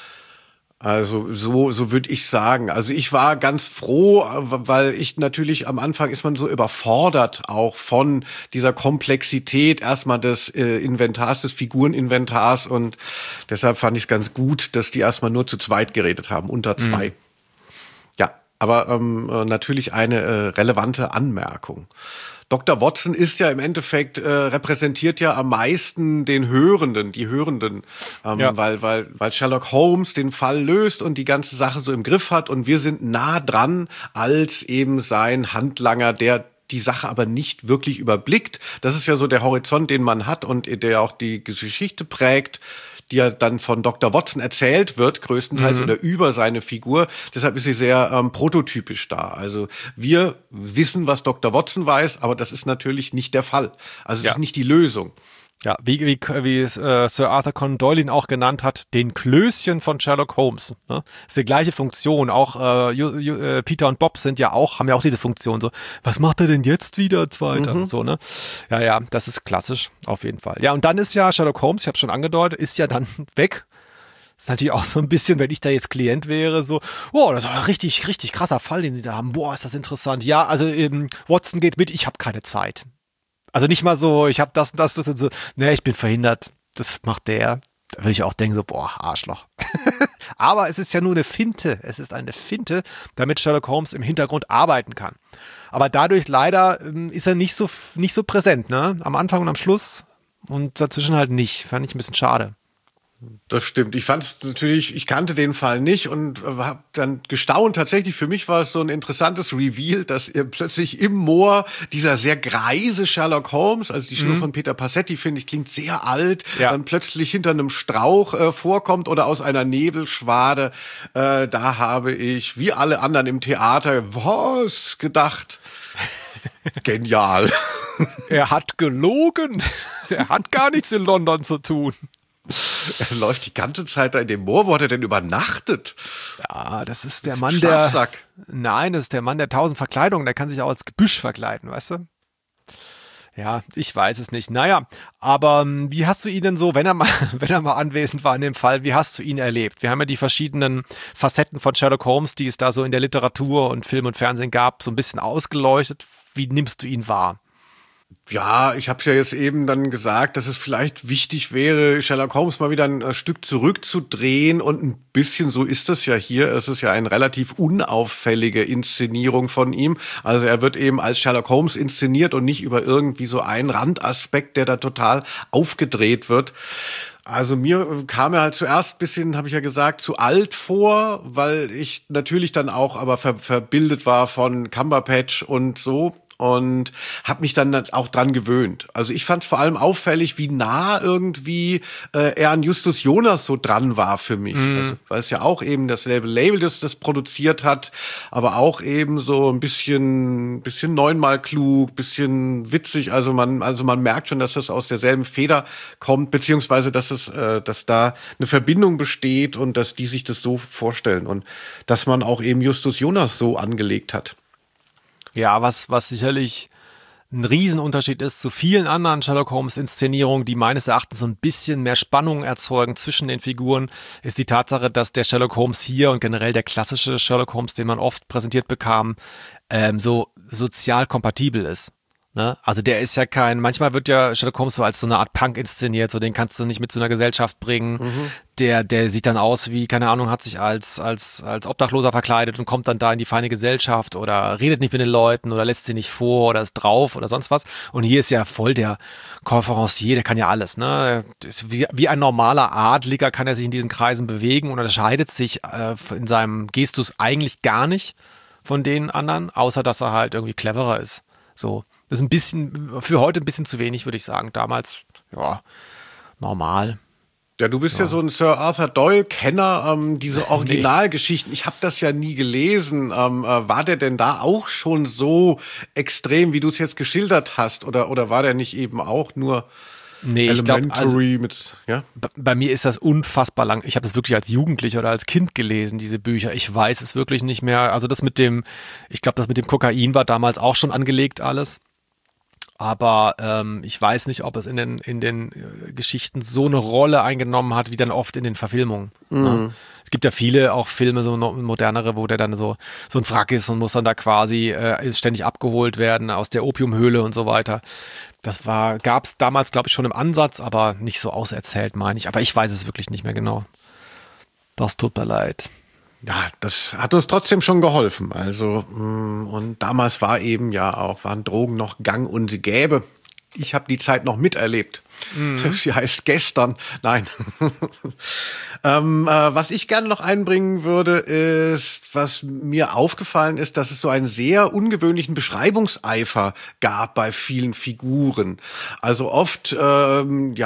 Also so würde ich sagen. Also ich war ganz froh, weil ich natürlich am Anfang ist man so überfordert auch von dieser Komplexität erstmal des Inventars, des Figureninventars und deshalb fand ich es ganz gut, dass die erstmal nur zu zweit geredet haben, unter 2. Ja, aber natürlich eine relevante Anmerkung. Dr. Watson ist ja im Endeffekt, repräsentiert ja am meisten die Hörenden, weil Sherlock Holmes den Fall löst und die ganze Sache so im Griff hat und wir sind nah dran als eben sein Handlanger, der die Sache aber nicht wirklich überblickt. Das ist ja so der Horizont, den man hat und der auch die Geschichte prägt, die ja dann von Dr. Watson erzählt wird, größtenteils oder über seine Figur. Deshalb ist sie sehr prototypisch da. Also wir wissen, was Dr. Watson weiß, aber das ist natürlich nicht der Fall. Also es ist nicht die Lösung. Ja, wie Sir Arthur Conan Doyle ihn auch genannt hat, den Klößchen von Sherlock Holmes. Ne? Das ist die gleiche Funktion. Auch Peter und Bob haben ja auch diese Funktion. So, was macht er denn jetzt wieder, Zweiter? So, ne? Ja, das ist klassisch, auf jeden Fall. Ja, und dann ist ja Sherlock Holmes, ich habe schon angedeutet, ist ja dann weg. Das ist natürlich auch so ein bisschen, wenn ich da jetzt Klient wäre, so, das ist ein richtig, richtig krasser Fall, den sie da haben. Ist das interessant. Ja, also Watson geht mit, ich habe keine Zeit. Also nicht mal so, ich habe das und das und so, ich bin verhindert, das macht der. Da würde ich auch denken so, Arschloch. Aber es ist ja nur eine Finte. Es ist eine Finte, damit Sherlock Holmes im Hintergrund arbeiten kann. Aber dadurch leider ist er nicht so präsent, ne? Am Anfang und am Schluss und dazwischen halt nicht. Fand ich ein bisschen schade. Das stimmt. Ich fand es natürlich, ich kannte den Fall nicht und habe dann gestaunt. Tatsächlich, für mich war es so ein interessantes Reveal, dass plötzlich im Moor dieser sehr greise Sherlock Holmes, also die Stimme von Peter Passetti, finde ich, klingt sehr alt, dann plötzlich hinter einem Strauch vorkommt oder aus einer Nebelschwade. Da habe ich, wie alle anderen im Theater, was gedacht. Genial. Er hat gelogen. Er hat gar nichts in London zu tun. Er läuft die ganze Zeit da in dem Moor. Wo hat er denn übernachtet? Ja, das ist der Mann, Nein, das ist der Mann der 1000 Verkleidungen. Der kann sich auch als Gebüsch verkleiden, weißt du? Ja, ich weiß es nicht. Naja, aber wie hast du ihn denn so, wenn er mal anwesend war in dem Fall, wie hast du ihn erlebt? Wir haben ja die verschiedenen Facetten von Sherlock Holmes, die es da so in der Literatur und Film und Fernsehen gab, so ein bisschen ausgeleuchtet. Wie nimmst du ihn wahr? Ja, ich habe es ja jetzt eben dann gesagt, dass es vielleicht wichtig wäre, Sherlock Holmes mal wieder ein Stück zurückzudrehen und ein bisschen, so ist es ja hier, es ist ja eine relativ unauffällige Inszenierung von ihm. Also er wird eben als Sherlock Holmes inszeniert und nicht über irgendwie so einen Randaspekt, der da total aufgedreht wird. Also mir kam er halt zuerst ein bisschen, habe ich ja gesagt, zu alt vor, weil ich natürlich dann auch aber verbildet war von Cumberbatch und so. Und habe mich dann auch dran gewöhnt. Also ich fand es vor allem auffällig, wie nah irgendwie er an Justus Jonas so dran war für mich. Also, weil es ja auch eben dasselbe Label, das produziert hat, aber auch eben so ein bisschen neunmal klug, bisschen witzig. Also man merkt schon, dass das aus derselben Feder kommt, beziehungsweise dass da eine Verbindung besteht und dass die sich das so vorstellen und dass man auch eben Justus Jonas so angelegt hat. Ja, was sicherlich ein Riesenunterschied ist zu vielen anderen Sherlock Holmes-Inszenierungen, die meines Erachtens so ein bisschen mehr Spannung erzeugen zwischen den Figuren, ist die Tatsache, dass der Sherlock Holmes hier und generell der klassische Sherlock Holmes, den man oft präsentiert bekam, so sozial kompatibel ist. Ne? Also der ist ja manchmal wird ja Sherlock Holmes so als so eine Art Punk inszeniert, so den kannst du nicht mit zu einer Gesellschaft bringen. Der sieht dann aus wie, keine Ahnung, hat sich als Obdachloser verkleidet und kommt dann da in die feine Gesellschaft oder redet nicht mit den Leuten oder lässt sie nicht vor oder ist drauf oder sonst was. Und hier ist ja voll der Conférencier, der kann ja alles, ne? Ist wie ein normaler Adliger kann er sich in diesen Kreisen bewegen und unterscheidet sich in seinem Gestus eigentlich gar nicht von den anderen, außer dass er halt irgendwie cleverer ist. So. Das ist ein bisschen, für heute ein bisschen zu wenig, würde ich sagen. Damals, ja, normal. Ja, du bist ja so ein Sir Arthur Doyle-Kenner, diese Originalgeschichten. Ich habe das ja nie gelesen. War der denn da auch schon so extrem, wie du es jetzt geschildert hast? Oder war der nicht eben auch nur Elementary mit, ja? Bei mir ist das unfassbar lang. Ich habe das wirklich als Jugendlicher oder als Kind gelesen, diese Bücher. Ich weiß es wirklich nicht mehr. Also das mit dem Kokain war damals auch schon angelegt alles. Aber ich weiß nicht, ob es in den Geschichten so eine Rolle eingenommen hat, wie dann oft in den Verfilmungen. Ne? Es gibt ja viele auch Filme, so modernere, wo der dann so ein Wrack ist und muss dann da quasi ständig abgeholt werden aus der Opiumhöhle und so weiter. Gab es damals, glaube ich, schon im Ansatz, aber nicht so auserzählt, meine ich. Aber ich weiß es wirklich nicht mehr genau. Das tut mir leid. Ja, das hat uns trotzdem schon geholfen. Also, und damals waren Drogen noch gang und gäbe. Ich habe die Zeit noch miterlebt. Sie heißt gestern. Nein. Was ich gerne noch einbringen würde, ist, was mir aufgefallen ist, dass es so einen sehr ungewöhnlichen Beschreibungseifer gab bei vielen Figuren. Also oft regnen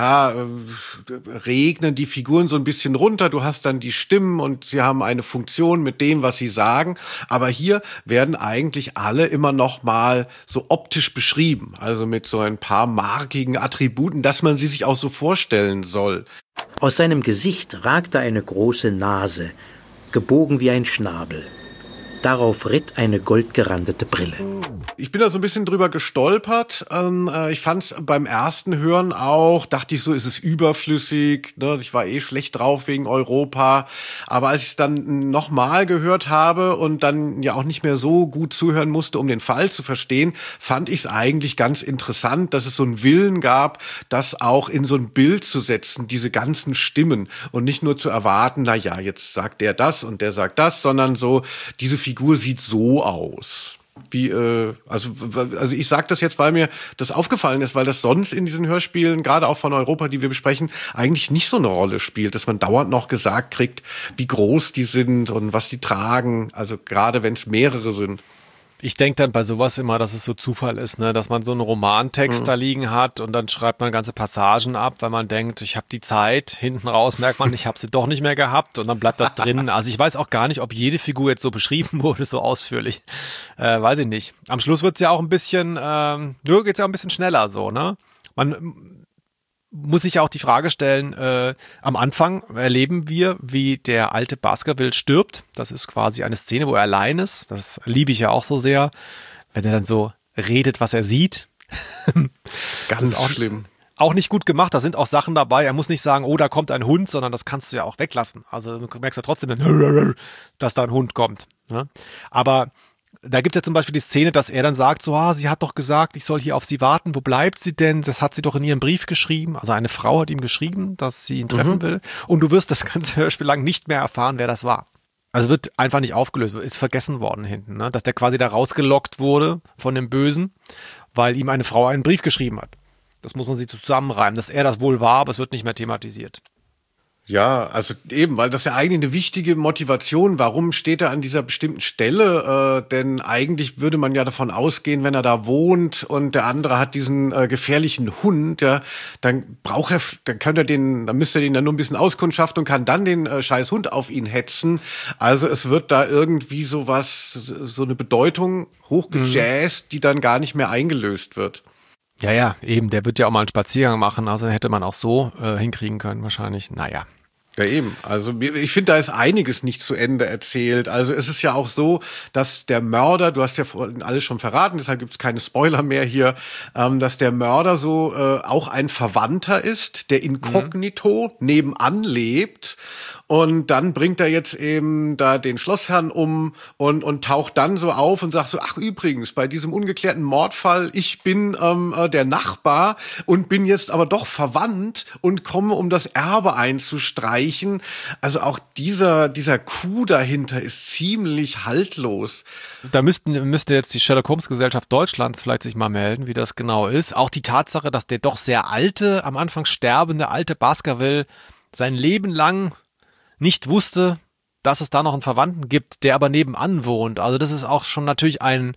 die Figuren so ein bisschen runter. Du hast dann die Stimmen und sie haben eine Funktion mit dem, was sie sagen. Aber hier werden eigentlich alle immer noch mal so optisch beschrieben. Also mit so ein paar markigen Attributen, dass man sie sich auch so vorstellen soll. Aus seinem Gesicht ragte eine große Nase, gebogen wie ein Schnabel. Darauf ritt eine goldgerandete Brille. Ich bin da so ein bisschen drüber gestolpert. Ich fand es beim ersten Hören auch, dachte ich so, ist es überflüssig. Ne? Ich war schlecht drauf wegen Europa. Aber als ich es dann nochmal gehört habe und dann ja auch nicht mehr so gut zuhören musste, um den Fall zu verstehen, fand ich es eigentlich ganz interessant, dass es so einen Willen gab, das auch in so ein Bild zu setzen, diese ganzen Stimmen. Und nicht nur zu erwarten, na ja, jetzt sagt der das und der sagt das, sondern so, diese Figur sieht so aus. Also ich sage das jetzt, weil mir das aufgefallen ist, weil das sonst in diesen Hörspielen, gerade auch von Europa, die wir besprechen, eigentlich nicht so eine Rolle spielt, dass man dauernd noch gesagt kriegt, wie groß die sind und was die tragen, also gerade wenn es mehrere sind. Ich denke dann bei sowas immer, dass es so Zufall ist, ne? Dass man so einen Romantext da liegen hat und dann schreibt man ganze Passagen ab, weil man denkt, ich habe die Zeit. Hinten raus merkt man, ich habe sie doch nicht mehr gehabt und dann bleibt das drin. Also ich weiß auch gar nicht, ob jede Figur jetzt so beschrieben wurde, so ausführlich. Weiß ich nicht. Am Schluss wird's ja auch ein bisschen, geht's ja auch ein bisschen schneller so, ne? Man muss sich auch die Frage stellen, am Anfang erleben wir, wie der alte Baskerville stirbt. Das ist quasi eine Szene, wo er allein ist. Das liebe ich ja auch so sehr, wenn er dann so redet, was er sieht. Ganz schlimm. Auch nicht gut gemacht, da sind auch Sachen dabei. Er muss nicht sagen, oh, da kommt ein Hund, sondern das kannst du ja auch weglassen. Also du merkst ja trotzdem, dass da ein Hund kommt. Ne? Aber Da gibt es ja zum Beispiel die Szene, dass er dann sagt, so, sie hat doch gesagt, ich soll hier auf sie warten, wo bleibt sie denn? Das hat sie doch in ihrem Brief geschrieben. Also eine Frau hat ihm geschrieben, dass sie ihn treffen will. Und du wirst das ganze Hörspiel lang nicht mehr erfahren, wer das war. Also wird einfach nicht aufgelöst, ist vergessen worden hinten, ne? Dass der quasi da rausgelockt wurde von dem Bösen, weil ihm eine Frau einen Brief geschrieben hat. Das muss man sich zusammenreimen, dass er das wohl war, aber es wird nicht mehr thematisiert. Ja, also eben, weil das ja eigentlich eine wichtige Motivation, warum steht er an dieser bestimmten Stelle, denn eigentlich würde man ja davon ausgehen, wenn er da wohnt und der andere hat diesen gefährlichen Hund, ja, dann müsste er den dann nur ein bisschen auskundschaften und kann dann den scheiß Hund auf ihn hetzen. Also es wird da irgendwie so eine Bedeutung hochgejazzt, die dann gar nicht mehr eingelöst wird. Ja, eben, der wird ja auch mal einen Spaziergang machen, also den hätte man auch so hinkriegen können wahrscheinlich, naja. Ja, eben. Also ich finde, da ist einiges nicht zu Ende erzählt. Also es ist ja auch so, dass der Mörder, du hast ja vorhin alles schon verraten, deshalb gibt es keine Spoiler mehr hier, dass der Mörder so auch ein Verwandter ist, der inkognito nebenan lebt. Und dann bringt er jetzt eben da den Schlossherrn um und taucht dann so auf und sagt so, ach übrigens, bei diesem ungeklärten Mordfall, ich bin der Nachbar und bin jetzt aber doch verwandt und komme, um das Erbe einzustreichen. Also auch dieser Coup dahinter ist ziemlich haltlos. Da müsste jetzt die Sherlock Holmes Gesellschaft Deutschlands vielleicht sich mal melden, wie das genau ist. Auch die Tatsache, dass der doch sehr alte, am Anfang sterbende alte Baskerville sein Leben lang nicht wusste, dass es da noch einen Verwandten gibt, der aber nebenan wohnt. Also das ist auch schon natürlich ein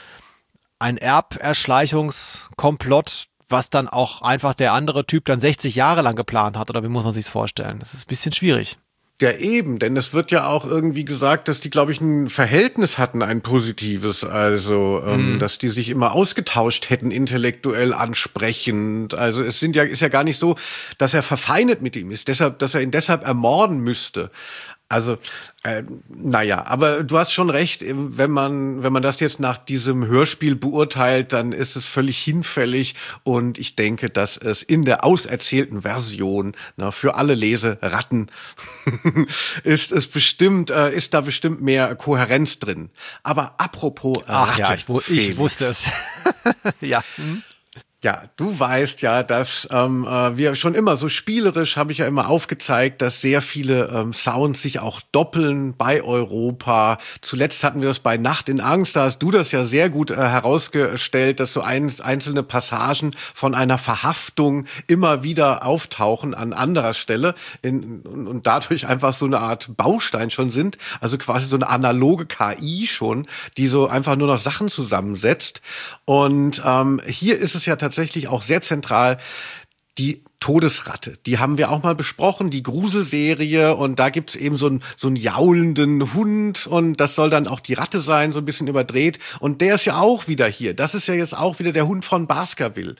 Erberschleichungskomplott, was dann auch einfach der andere Typ dann 60 Jahre lang geplant hat. Oder wie muss man sich's vorstellen? Das ist ein bisschen schwierig. Ja, eben, denn es wird ja auch irgendwie gesagt, dass die, glaube ich, ein Verhältnis hatten, ein positives, also, dass die sich immer ausgetauscht hätten, intellektuell ansprechend. Also ist ja gar nicht so, dass er verfeindet mit ihm ist, dass er ihn deshalb ermorden müsste. Also, naja, aber du hast schon recht, wenn man das jetzt nach diesem Hörspiel beurteilt, dann ist es völlig hinfällig und ich denke, dass es in der auserzählten Version, für alle Leseratten ist da bestimmt mehr Kohärenz drin. Aber apropos Ratte, ja, ich wusste es. Ja. Ja, du weißt ja, dass wir schon immer so spielerisch, habe ich ja immer aufgezeigt, dass sehr viele Sounds sich auch doppeln bei Europa. Zuletzt hatten wir das bei Nacht in Angst, da hast du das ja sehr gut herausgestellt, dass so einzelne Passagen von einer Verhaftung immer wieder auftauchen an anderer Stelle und dadurch einfach so eine Art Baustein schon sind, also quasi so eine analoge KI schon, die so einfach nur noch Sachen zusammensetzt. Und hier ist es ja tatsächlich auch sehr zentral, die Todesratte. Die haben wir auch mal besprochen, die Gruselserie. Und da gibt's eben so einen jaulenden Hund. Und das soll dann auch die Ratte sein, so ein bisschen überdreht. Und der ist ja auch wieder hier. Das ist ja jetzt auch wieder der Hund von Baskerville.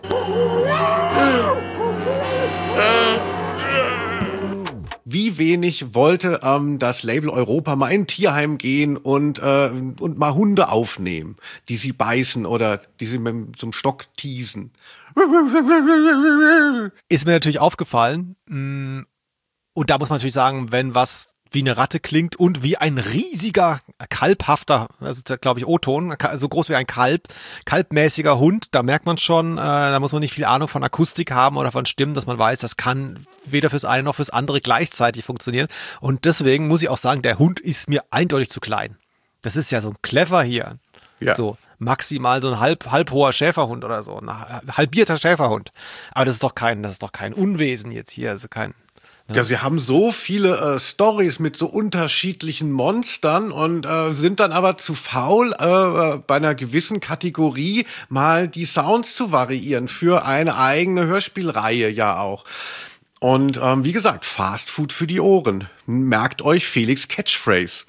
Wie wenig wollte das Label Europa mal in ein Tierheim gehen und mal Hunde aufnehmen, die sie beißen oder die sie mit so einem Stock teasen. Ist mir natürlich aufgefallen. Und da muss man natürlich sagen, wenn was wie eine Ratte klingt und wie ein riesiger, kalbhafter, das ist glaube ich O-Ton, so groß wie ein kalbmäßiger Hund, da merkt man schon, da muss man nicht viel Ahnung von Akustik haben oder von Stimmen, dass man weiß, das kann weder fürs eine noch fürs andere gleichzeitig funktionieren. Und deswegen muss ich auch sagen, der Hund ist mir eindeutig zu klein. Das ist ja so ein Clever hier. Ja. So maximal so ein halb hoher Schäferhund oder so, ein halbierter Schäferhund. Aber das ist doch kein Unwesen jetzt hier, also kein. Ja, sie haben so viele Storys mit so unterschiedlichen Monstern und sind dann aber zu faul, bei einer gewissen Kategorie mal die Sounds zu variieren für eine eigene Hörspielreihe ja auch. Und wie gesagt, Fast Food für die Ohren. Merkt euch Felix Catchphrase.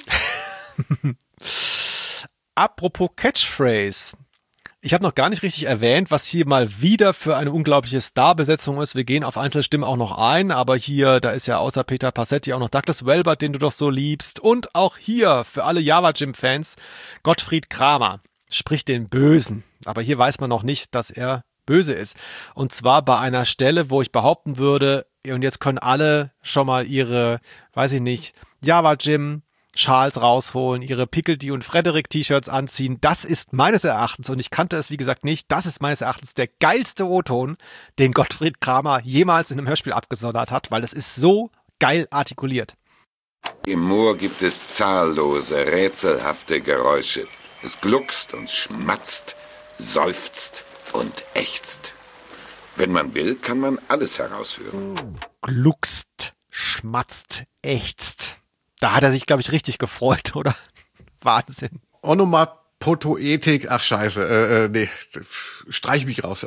Apropos Catchphrase. Ich habe noch gar nicht richtig erwähnt, was hier mal wieder für eine unglaubliche Starbesetzung ist. Wir gehen auf Einzelstimmen auch noch ein, aber hier, da ist ja außer Peter Passetti auch noch Douglas Welbert, den du doch so liebst. Und auch hier, für alle Java Jim-Fans, Gottfried Kramer spricht den Bösen. Aber hier weiß man noch nicht, dass er böse ist. Und zwar bei einer Stelle, wo ich behaupten würde, und jetzt können alle schon mal ihre, weiß ich nicht, Java Jim Schals rausholen, ihre Pickledy und Frederick T-Shirts anziehen. Das ist meines Erachtens, und ich kannte es wie gesagt nicht, das ist meines Erachtens der geilste O-Ton, den Gottfried Kramer jemals in einem Hörspiel abgesondert hat, weil es ist so geil artikuliert. Im Moor gibt es zahllose, rätselhafte Geräusche. Es gluckst und schmatzt, seufzt und ächzt. Wenn man will, kann man alles herausführen. Gluckst, schmatzt, ächzt. Da hat er sich, glaube ich, richtig gefreut, oder? Wahnsinn. Onomatopoetik, ach scheiße, nee, streich mich raus.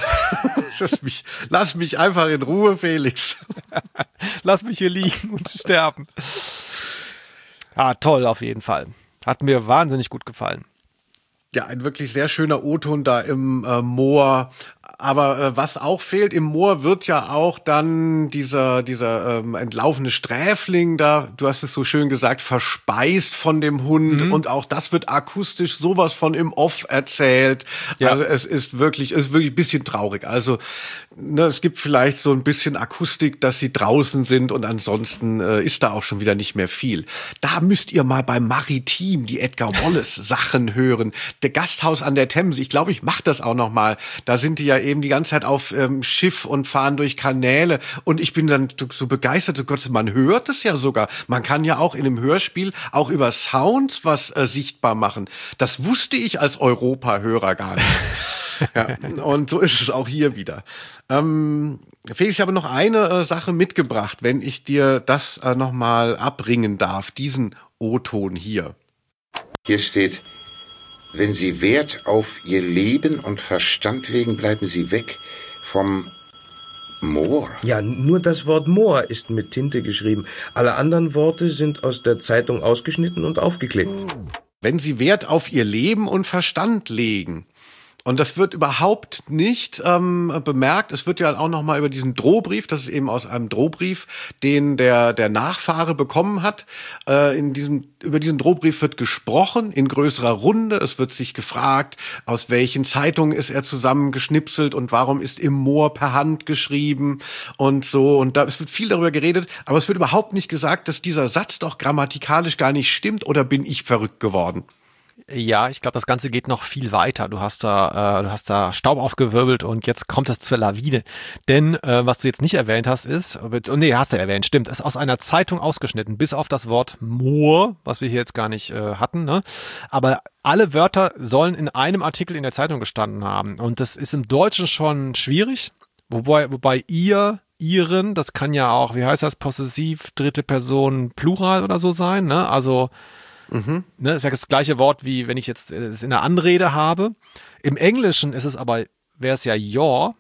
Lass mich einfach in Ruhe, Felix. Lass mich hier liegen und sterben. Ja, toll auf jeden Fall. Hat mir wahnsinnig gut gefallen. Ja, ein wirklich sehr schöner O-Ton da im Moor. Aber was auch fehlt, im Moor wird ja auch dann dieser entlaufene Sträfling da, du hast es so schön gesagt, verspeist von dem Hund. Und auch das wird akustisch sowas von im Off erzählt. Ja. Also es ist wirklich ein bisschen traurig. Also es gibt vielleicht so ein bisschen Akustik, dass sie draußen sind und ansonsten ist da auch schon wieder nicht mehr viel. Da müsst ihr mal beim Maritim die Edgar Wallace Sachen hören. Der Gasthaus an der Themse, ich glaube, ich mache das auch noch mal. Da sind die ja eben die ganze Zeit auf Schiff und fahren durch Kanäle und ich bin dann so begeistert, oh Gott, man hört es ja sogar. Man kann ja auch in einem Hörspiel auch über Sounds was sichtbar machen. Das wusste ich als Europa-Hörer gar nicht. Ja, und so ist es auch hier wieder. Felix, ich habe noch eine Sache mitgebracht, wenn ich dir das noch mal abbringen darf, diesen O-Ton hier. Hier steht: Wenn Sie Wert auf Ihr Leben und Verstand legen, bleiben Sie weg vom Moor. Ja, nur das Wort Moor ist mit Tinte geschrieben. Alle anderen Worte sind aus der Zeitung ausgeschnitten und aufgeklebt. Wenn Sie Wert auf Ihr Leben und Verstand legen. Und das wird überhaupt nicht bemerkt. Es wird ja auch noch mal über diesen Drohbrief, das ist eben aus einem Drohbrief, den der Nachfahre bekommen hat. Über diesen Drohbrief wird gesprochen in größerer Runde. Es wird sich gefragt, aus welchen Zeitungen ist er zusammengeschnipselt und warum ist im Moor per Hand geschrieben und so. Und es wird viel darüber geredet, aber es wird überhaupt nicht gesagt, dass dieser Satz doch grammatikalisch gar nicht stimmt, oder bin ich verrückt geworden? Ja, ich glaube, das Ganze geht noch viel weiter. Du hast da Staub aufgewirbelt und jetzt kommt es zur Lawine. Denn was du jetzt nicht erwähnt hast, hast du erwähnt, stimmt, ist aus einer Zeitung ausgeschnitten, bis auf das Wort Moor, was wir hier jetzt gar nicht hatten. Ne? Aber alle Wörter sollen in einem Artikel in der Zeitung gestanden haben. Und das ist im Deutschen schon schwierig, wobei ihren, das kann ja auch, wie heißt das, possessiv, dritte Person, Plural oder so sein, ne? Also Ne, das ist ja das gleiche Wort, wie wenn ich jetzt es in der Anrede habe. Im Englischen ist es aber, wäre es ja your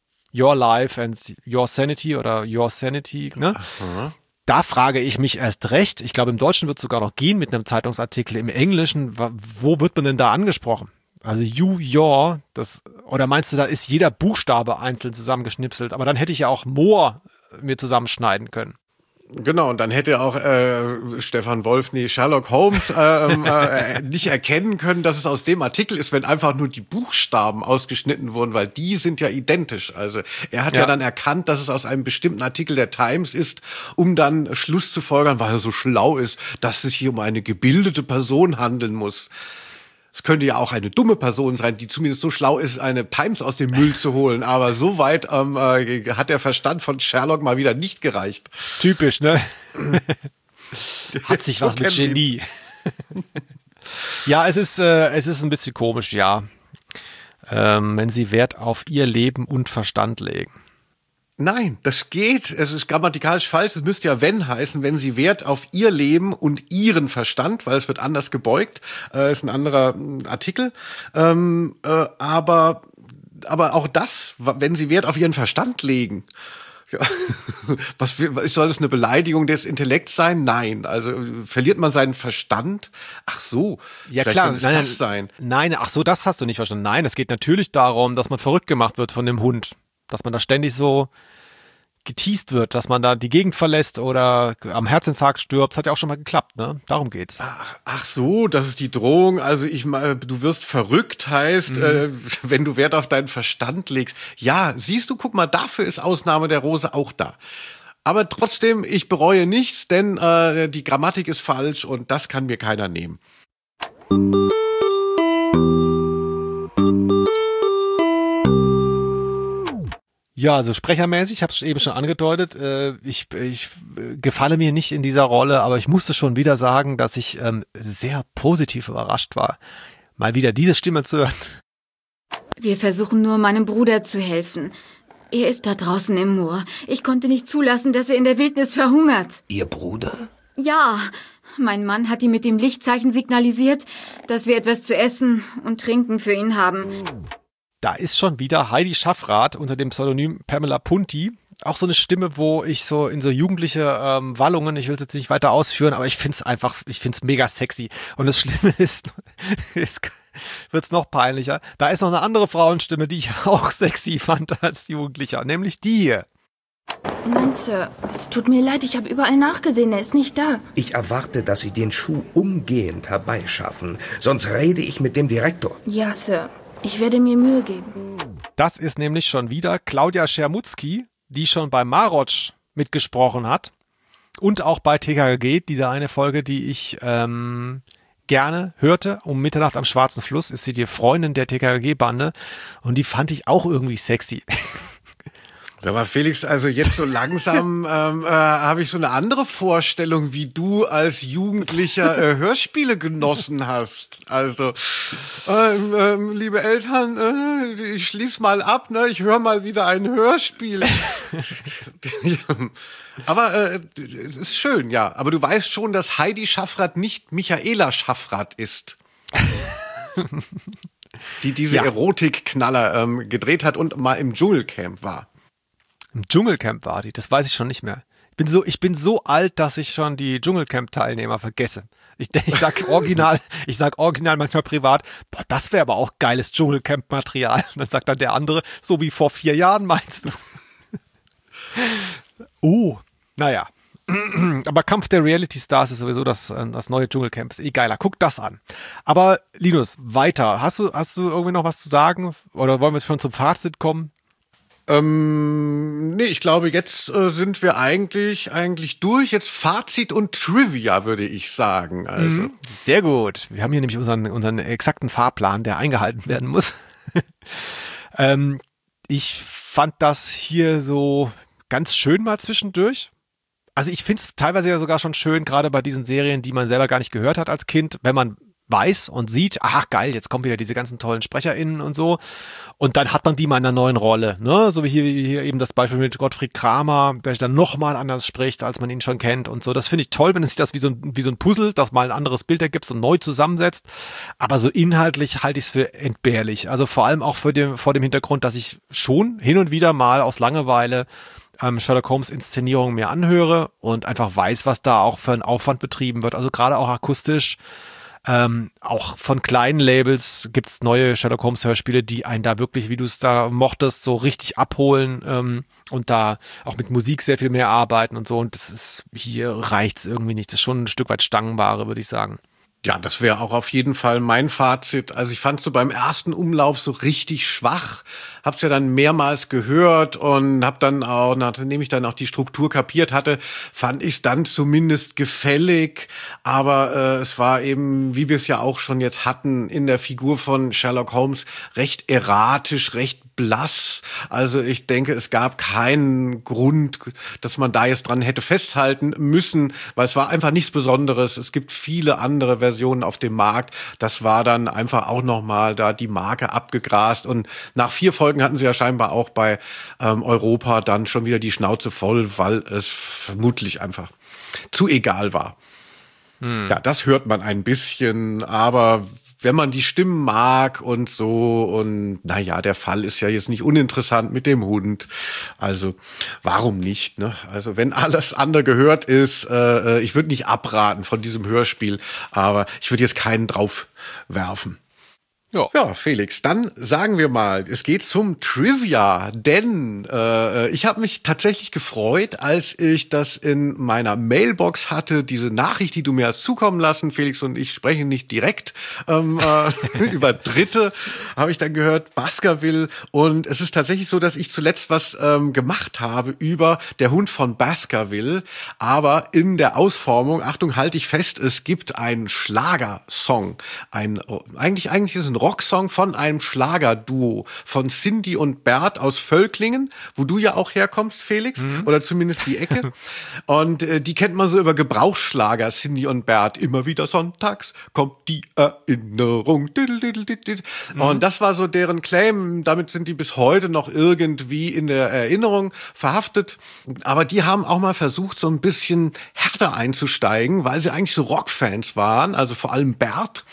life and your sanity oder your sanity. Ne? Da frage ich mich erst recht. Ich glaube, im Deutschen wird es sogar noch gehen mit einem Zeitungsartikel. Im Englischen, wo wird man denn da angesprochen? Also you, your, oder meinst du, da ist jeder Buchstabe einzeln zusammengeschnipselt? Aber dann hätte ich ja auch more mir zusammenschneiden können. Genau, und dann hätte auch Sherlock Holmes nicht erkennen können, dass es aus dem Artikel ist, wenn einfach nur die Buchstaben ausgeschnitten wurden, weil die sind ja identisch. Also er hat ja dann erkannt, dass es aus einem bestimmten Artikel der Times ist, um dann Schluss zu folgern, weil er so schlau ist, dass es hier um eine gebildete Person handeln muss. Es könnte ja auch eine dumme Person sein, die zumindest so schlau ist, eine Times aus dem Müll zu holen. Aber so weit hat der Verstand von Sherlock mal wieder nicht gereicht. Typisch, ne? Hat sich was mit Genie. Ja, es ist ein bisschen komisch, ja. Wenn sie Wert auf ihr Leben und Verstand legen. Nein, das geht. Es ist grammatikalisch falsch. Es müsste ja wenn heißen, wenn sie Wert auf ihr Leben und ihren Verstand, weil es wird anders gebeugt, ist ein anderer Artikel. Aber auch das, wenn sie Wert auf ihren Verstand legen. Ja. Soll das eine Beleidigung des Intellekts sein? Nein. Also verliert man seinen Verstand? Ach so. Ja klar, das sein. Nein, ach so, das hast du nicht verstanden. Nein, es geht natürlich darum, dass man verrückt gemacht wird von dem Hund. Dass man da ständig so geteast wird, dass man da die Gegend verlässt oder am Herzinfarkt stirbt. Das hat ja auch schon mal geklappt, ne? Darum geht's. Ach so, das ist die Drohung. Also du wirst verrückt, heißt, wenn du Wert auf deinen Verstand legst. Ja, siehst du, guck mal, dafür ist Ausnahme der Rose auch da. Aber trotzdem, ich bereue nichts, denn die Grammatik ist falsch und das kann mir keiner nehmen. Ja, also sprechermäßig, ich habe es eben schon angedeutet, ich gefalle mir nicht in dieser Rolle, aber ich musste schon wieder sagen, dass ich sehr positiv überrascht war, mal wieder diese Stimme zu hören. Wir versuchen nur, meinem Bruder zu helfen. Er ist da draußen im Moor. Ich konnte nicht zulassen, dass er in der Wildnis verhungert. Ihr Bruder? Ja, mein Mann hat ihm mit dem Lichtzeichen signalisiert, dass wir etwas zu essen und trinken für ihn haben. Da ist schon wieder Heidi Schaffrath unter dem Pseudonym Pamela Punti. Auch so eine Stimme, wo ich so in so jugendliche Wallungen, ich will es jetzt nicht weiter ausführen, aber ich find's mega sexy. Und das Schlimme ist, jetzt wird's noch peinlicher, da ist noch eine andere Frauenstimme, die ich auch sexy fand als Jugendlicher, nämlich die hier. Nein, Sir, es tut mir leid, ich habe überall nachgesehen, er ist nicht da. Ich erwarte, dass Sie den Schuh umgehend herbeischaffen, sonst rede ich mit dem Direktor. Ja, Sir, ich werde mir Mühe geben. Das ist nämlich schon wieder Claudia Schermutzki, die schon bei Marotsch mitgesprochen hat und auch bei TKKG, diese eine Folge, die ich gerne hörte, um Mitternacht am Schwarzen Fluss, ist sie die Freundin der TKKG-Bande und die fand ich auch irgendwie sexy. Sag mal, Felix, also jetzt so langsam habe ich so eine andere Vorstellung, wie du als Jugendlicher Hörspiele genossen hast. Also, liebe Eltern, ich schließ mal ab, ne? Ich höre mal wieder ein Hörspiel. Aber es ist schön, ja. Aber du weißt schon, dass Heidi Schaffrath nicht Michaela Schaffrath ist. Die diese Erotikknaller gedreht hat und mal im Dschungelcamp war. Im Dschungelcamp war die, das weiß ich schon nicht mehr. Ich bin so alt, dass ich schon die Dschungelcamp-Teilnehmer vergesse. Ich sag original manchmal privat, boah, das wäre aber auch geiles Dschungelcamp-Material. Und dann sagt dann der andere, so wie vor 4 Jahren meinst du. Naja. Aber Kampf der Reality Stars ist sowieso das neue Dschungelcamp. Ist eh geiler. Guck das an. Aber Linus, weiter. Hast du irgendwie noch was zu sagen? Oder wollen wir schon zum Fazit kommen? Nee, ich glaube, jetzt sind wir eigentlich durch. Jetzt Fazit und Trivia, würde ich sagen. Also. Sehr gut. Wir haben hier nämlich unseren exakten Fahrplan, der eingehalten werden muss. Ich fand das hier so ganz schön mal zwischendurch. Also ich finde es teilweise ja sogar schon schön, gerade bei diesen Serien, die man selber gar nicht gehört hat als Kind, wenn man weiß und sieht, ach geil, jetzt kommen wieder diese ganzen tollen SprecherInnen und so. Und dann hat man die mal in einer neuen Rolle, ne? So wie hier eben das Beispiel mit Gottfried Kramer, der dann nochmal anders spricht, als man ihn schon kennt und so. Das finde ich toll, wenn es sich das wie so ein Puzzle, das mal ein anderes Bild ergibt und neu zusammensetzt. Aber so inhaltlich halte ich es für entbehrlich. Also vor allem auch vor dem Hintergrund, dass ich schon hin und wieder mal aus Langeweile Sherlock Holmes Inszenierungen mir anhöre und einfach weiß, was da auch für ein Aufwand betrieben wird. Also gerade auch akustisch. Auch von kleinen Labels gibt's neue Sherlock Holmes Hörspiele, die einen da wirklich, wie du es da mochtest, so richtig abholen und da auch mit Musik sehr viel mehr arbeiten und so. Und hier reicht's irgendwie nicht. Das ist schon ein Stück weit Stangenware, würde ich sagen. Ja, das wäre auch auf jeden Fall mein Fazit. Also ich fand so beim ersten Umlauf so richtig schwach. Hab's ja dann mehrmals gehört und hab dann auch, nachdem ich dann auch die Struktur kapiert hatte, fand ich es dann zumindest gefällig. Aber es war eben, wie wir es ja auch schon jetzt hatten, in der Figur von Sherlock Holmes recht erratisch, recht blass. Also ich denke, es gab keinen Grund, dass man da jetzt dran hätte festhalten müssen, weil es war einfach nichts Besonderes. Es gibt viele andere Versionen auf dem Markt. Das war dann einfach auch nochmal da die Marke abgegrast. Und nach 4 Folgen hatten sie ja scheinbar auch bei Europa dann schon wieder die Schnauze voll, weil es vermutlich einfach zu egal war. Ja, das hört man ein bisschen, aber wenn man die Stimmen mag und so und naja, der Fall ist ja jetzt nicht uninteressant mit dem Hund. Also warum nicht, ne? Also wenn alles andere gehört ist, ich würde nicht abraten von diesem Hörspiel, aber ich würde jetzt keinen drauf werfen. Ja, Felix, dann sagen wir mal, es geht zum Trivia, denn ich habe mich tatsächlich gefreut, als ich das in meiner Mailbox hatte, diese Nachricht, die du mir hast zukommen lassen. Felix und ich sprechen nicht direkt über Dritte, habe ich dann gehört, Baskerville. Und es ist tatsächlich so, dass ich zuletzt was gemacht habe über Der Hund von Baskerville, aber in der Ausformung, Achtung, halte ich fest, es gibt einen Schlagersong, eigentlich ist es ein Rocksong von einem Schlagerduo von Cindy und Bert aus Völklingen, wo du ja auch herkommst, Felix, oder zumindest die Ecke. Und die kennt man so über Gebrauchsschlager, Cindy und Bert. Immer wieder sonntags kommt die Erinnerung. Und das war so deren Claim. Damit sind die bis heute noch irgendwie in der Erinnerung verhaftet. Aber die haben auch mal versucht, so ein bisschen härter einzusteigen, weil sie eigentlich so Rockfans waren, also vor allem Bert.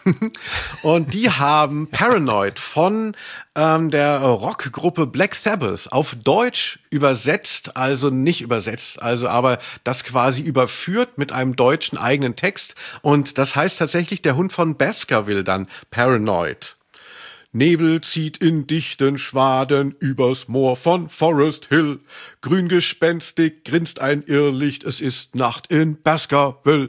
Und die haben Paranoid von der Rockgruppe Black Sabbath auf Deutsch übersetzt, also nicht übersetzt, also aber das quasi überführt mit einem deutschen eigenen Text. Und das heißt tatsächlich Der Hund von Baskerville dann, Paranoid. Nebel zieht in dichten Schwaden übers Moor von Forest Hill. Grüngespenstig grinst ein Irrlicht, es ist Nacht in Baskerville.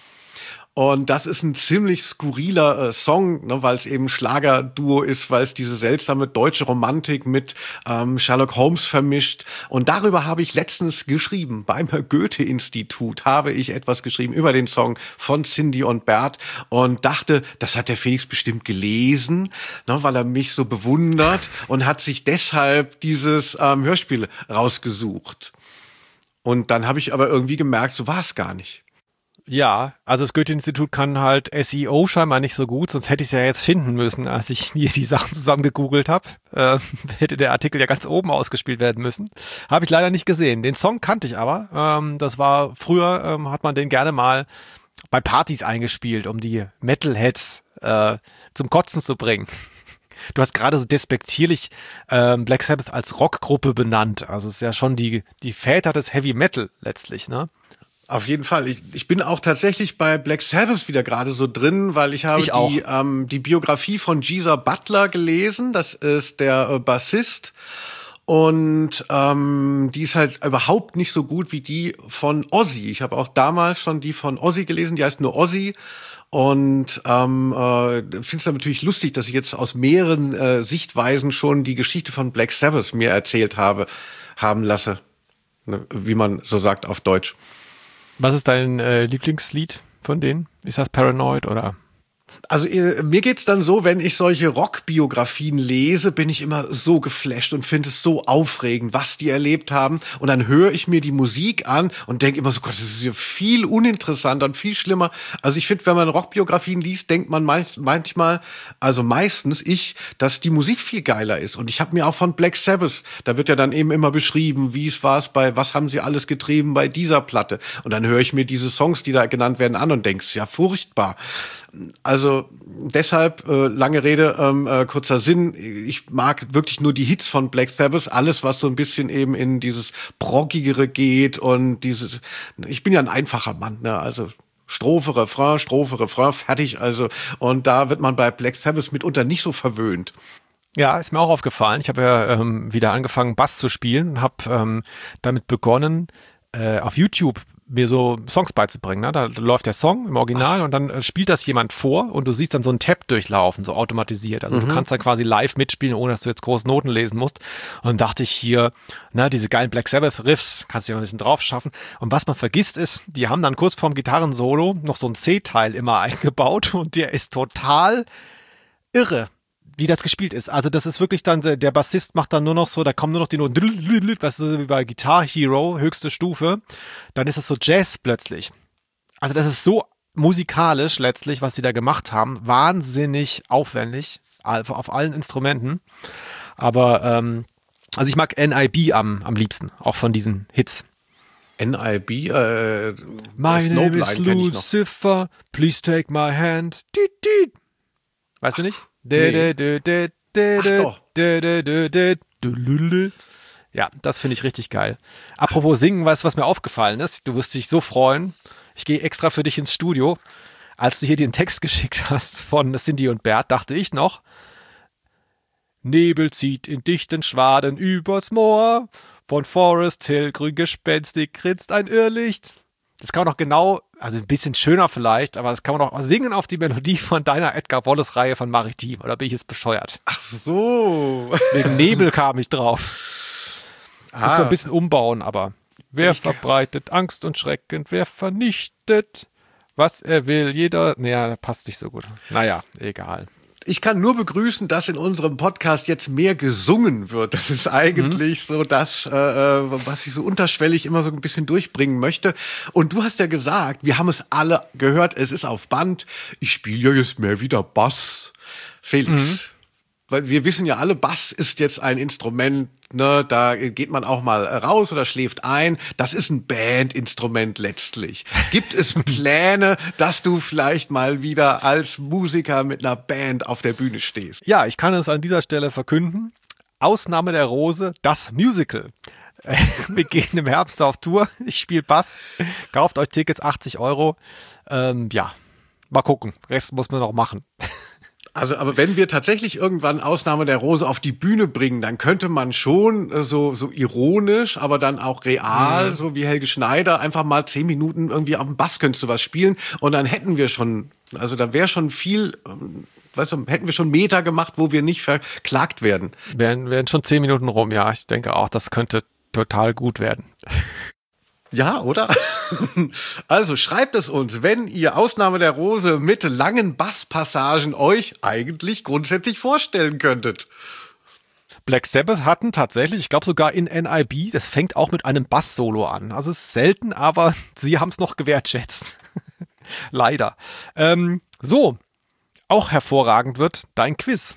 Und das ist ein ziemlich skurriler Song, ne, weil es eben Schlagerduo ist, weil es diese seltsame deutsche Romantik mit Sherlock Holmes vermischt. Und darüber habe ich letztens geschrieben. Beim Goethe-Institut habe ich etwas geschrieben über den Song von Cindy und Bert und dachte, das hat der Felix bestimmt gelesen, ne, weil er mich so bewundert und hat sich deshalb dieses Hörspiel rausgesucht. Und dann habe ich aber irgendwie gemerkt, so war es gar nicht. Ja, also das Goethe-Institut kann halt SEO scheinbar nicht so gut, sonst hätte ich es ja jetzt finden müssen, als ich mir die Sachen zusammen gegoogelt habe. Hätte der Artikel ja ganz oben ausgespielt werden müssen. Habe ich leider nicht gesehen. Den Song kannte ich aber. Das war früher, hat man den gerne mal bei Partys eingespielt, um die Metalheads zum Kotzen zu bringen. Du hast gerade so despektierlich Black Sabbath als Rockgruppe benannt. Also es ist ja schon die Väter des Heavy Metal letztlich, ne? Auf jeden Fall. Ich bin auch tatsächlich bei Black Sabbath wieder gerade so drin, weil ich habe die Biografie von Geezer Butler gelesen. Das ist der Bassist. Und die ist halt überhaupt nicht so gut wie die von Ozzy. Ich habe auch damals schon die von Ozzy gelesen. Die heißt nur Ozzy. Und finde es natürlich lustig, dass ich jetzt aus mehreren Sichtweisen schon die Geschichte von Black Sabbath mir erzählt haben lasse. Ne, wie man so sagt auf Deutsch. Was ist dein Lieblingslied von denen? Ist das Paranoid oder? Also mir geht's dann so, wenn ich solche Rockbiografien lese, bin ich immer so geflasht und finde es so aufregend, was die erlebt haben. Und dann höre ich mir die Musik an und denke immer so, Gott, das ist ja viel uninteressanter und viel schlimmer. Also ich finde, wenn man Rockbiografien liest, denkt man manchmal, also meistens dass die Musik viel geiler ist. Und ich habe mir auch von Black Sabbath, da wird ja dann eben immer beschrieben, wie es war bei, was haben sie alles getrieben bei dieser Platte. Und dann höre ich mir diese Songs, die da genannt werden, an und denke, es ist ja furchtbar. Also deshalb, lange Rede, kurzer Sinn, ich mag wirklich nur die Hits von Black Sabbath, alles was so ein bisschen eben in dieses Proggigere geht und ich bin ja ein einfacher Mann, ne, also Strophe, Refrain, fertig, also und da wird man bei Black Sabbath mitunter nicht so verwöhnt. Ja, ist mir auch aufgefallen, ich habe ja wieder angefangen Bass zu spielen und habe damit begonnen, auf YouTube mir so Songs beizubringen. Ne? Da läuft der Song im Original und dann spielt das jemand vor und du siehst dann so einen Tab durchlaufen, so automatisiert. Also du kannst da quasi live mitspielen, ohne dass du jetzt groß Noten lesen musst. Und dann dachte ich hier, diese geilen Black Sabbath Riffs, kannst du ja ein bisschen drauf schaffen. Und was man vergisst ist, die haben dann kurz vorm Gitarrensolo noch so ein C-Teil immer eingebaut und der ist total irre, wie das gespielt ist. Also das ist wirklich dann, der Bassist macht dann nur noch so, da kommen nur noch die Noten, weißt du, wie bei Guitar Hero, höchste Stufe, dann ist es so Jazz plötzlich. Also das ist so musikalisch letztlich, was die da gemacht haben, wahnsinnig aufwendig, auf allen Instrumenten, aber also ich mag NIB am liebsten, auch von diesen Hits. NIB, My name is Lucifer, please take my hand, weißt du nicht? Nee. Ja, das finde ich richtig geil. Apropos singen, weißt du, was mir aufgefallen ist? Du wirst dich so freuen. Ich gehe extra für dich ins Studio. als du hier den Text geschickt hast von Cindy und Bert, dachte ich noch, Nebel zieht in dichten Schwaden übers Moor, von Forest Hill grün gespenstig grinst ein Irrlicht. Das kann man doch genau, also ein bisschen schöner vielleicht, aber das kann man doch singen auf die Melodie von deiner Edgar Wallace-Reihe von Maritim. Oder bin ich jetzt bescheuert? Ach so. Wegen Nebel kam ich drauf. Muss man ein bisschen umbauen, aber wer verbreitet Angst und Schrecken, wer vernichtet, was er will, jeder, naja, passt nicht so gut. Naja, egal. Ich kann nur begrüßen, dass in unserem Podcast jetzt mehr gesungen wird. Das ist eigentlich so das, was ich so unterschwellig immer so ein bisschen durchbringen möchte. Und du hast ja gesagt, wir haben es alle gehört, es ist auf Band. Ich spiele ja jetzt mehr wieder Bass. Felix, weil wir wissen ja alle, Bass ist jetzt ein Instrument, ne, da geht man auch mal raus oder schläft ein. Das ist ein Bandinstrument letztlich. Gibt es Pläne, dass du vielleicht mal wieder als Musiker mit einer Band auf der Bühne stehst? Ja, ich kann es an dieser Stelle verkünden. Ausnahme der Rose, das Musical. Wir gehen im Herbst auf Tour. Ich spiele Bass. Kauft euch Tickets, 80 €. Ja, mal gucken. Rest muss man noch machen. Also, aber wenn wir tatsächlich irgendwann Ausnahme der Rose auf die Bühne bringen, dann könnte man schon so ironisch, aber dann auch real, so wie Helge Schneider, einfach mal 10 Minuten irgendwie auf dem Bass könntest du was spielen und dann hätten wir schon, also da wäre schon viel, weißt du, hätten wir schon Meter gemacht, wo wir nicht verklagt werden. Wären schon 10 Minuten rum, ja. Ich denke auch, das könnte total gut werden. Ja, oder? Also schreibt es uns, wenn ihr Ausnahme der Rose mit langen Basspassagen euch eigentlich grundsätzlich vorstellen könntet. Black Sabbath hatten tatsächlich, ich glaube sogar in NIB, das fängt auch mit einem Bass-Solo an. Also es ist selten, aber sie haben es noch gewertschätzt. Leider. So, auch hervorragend wird dein Quiz.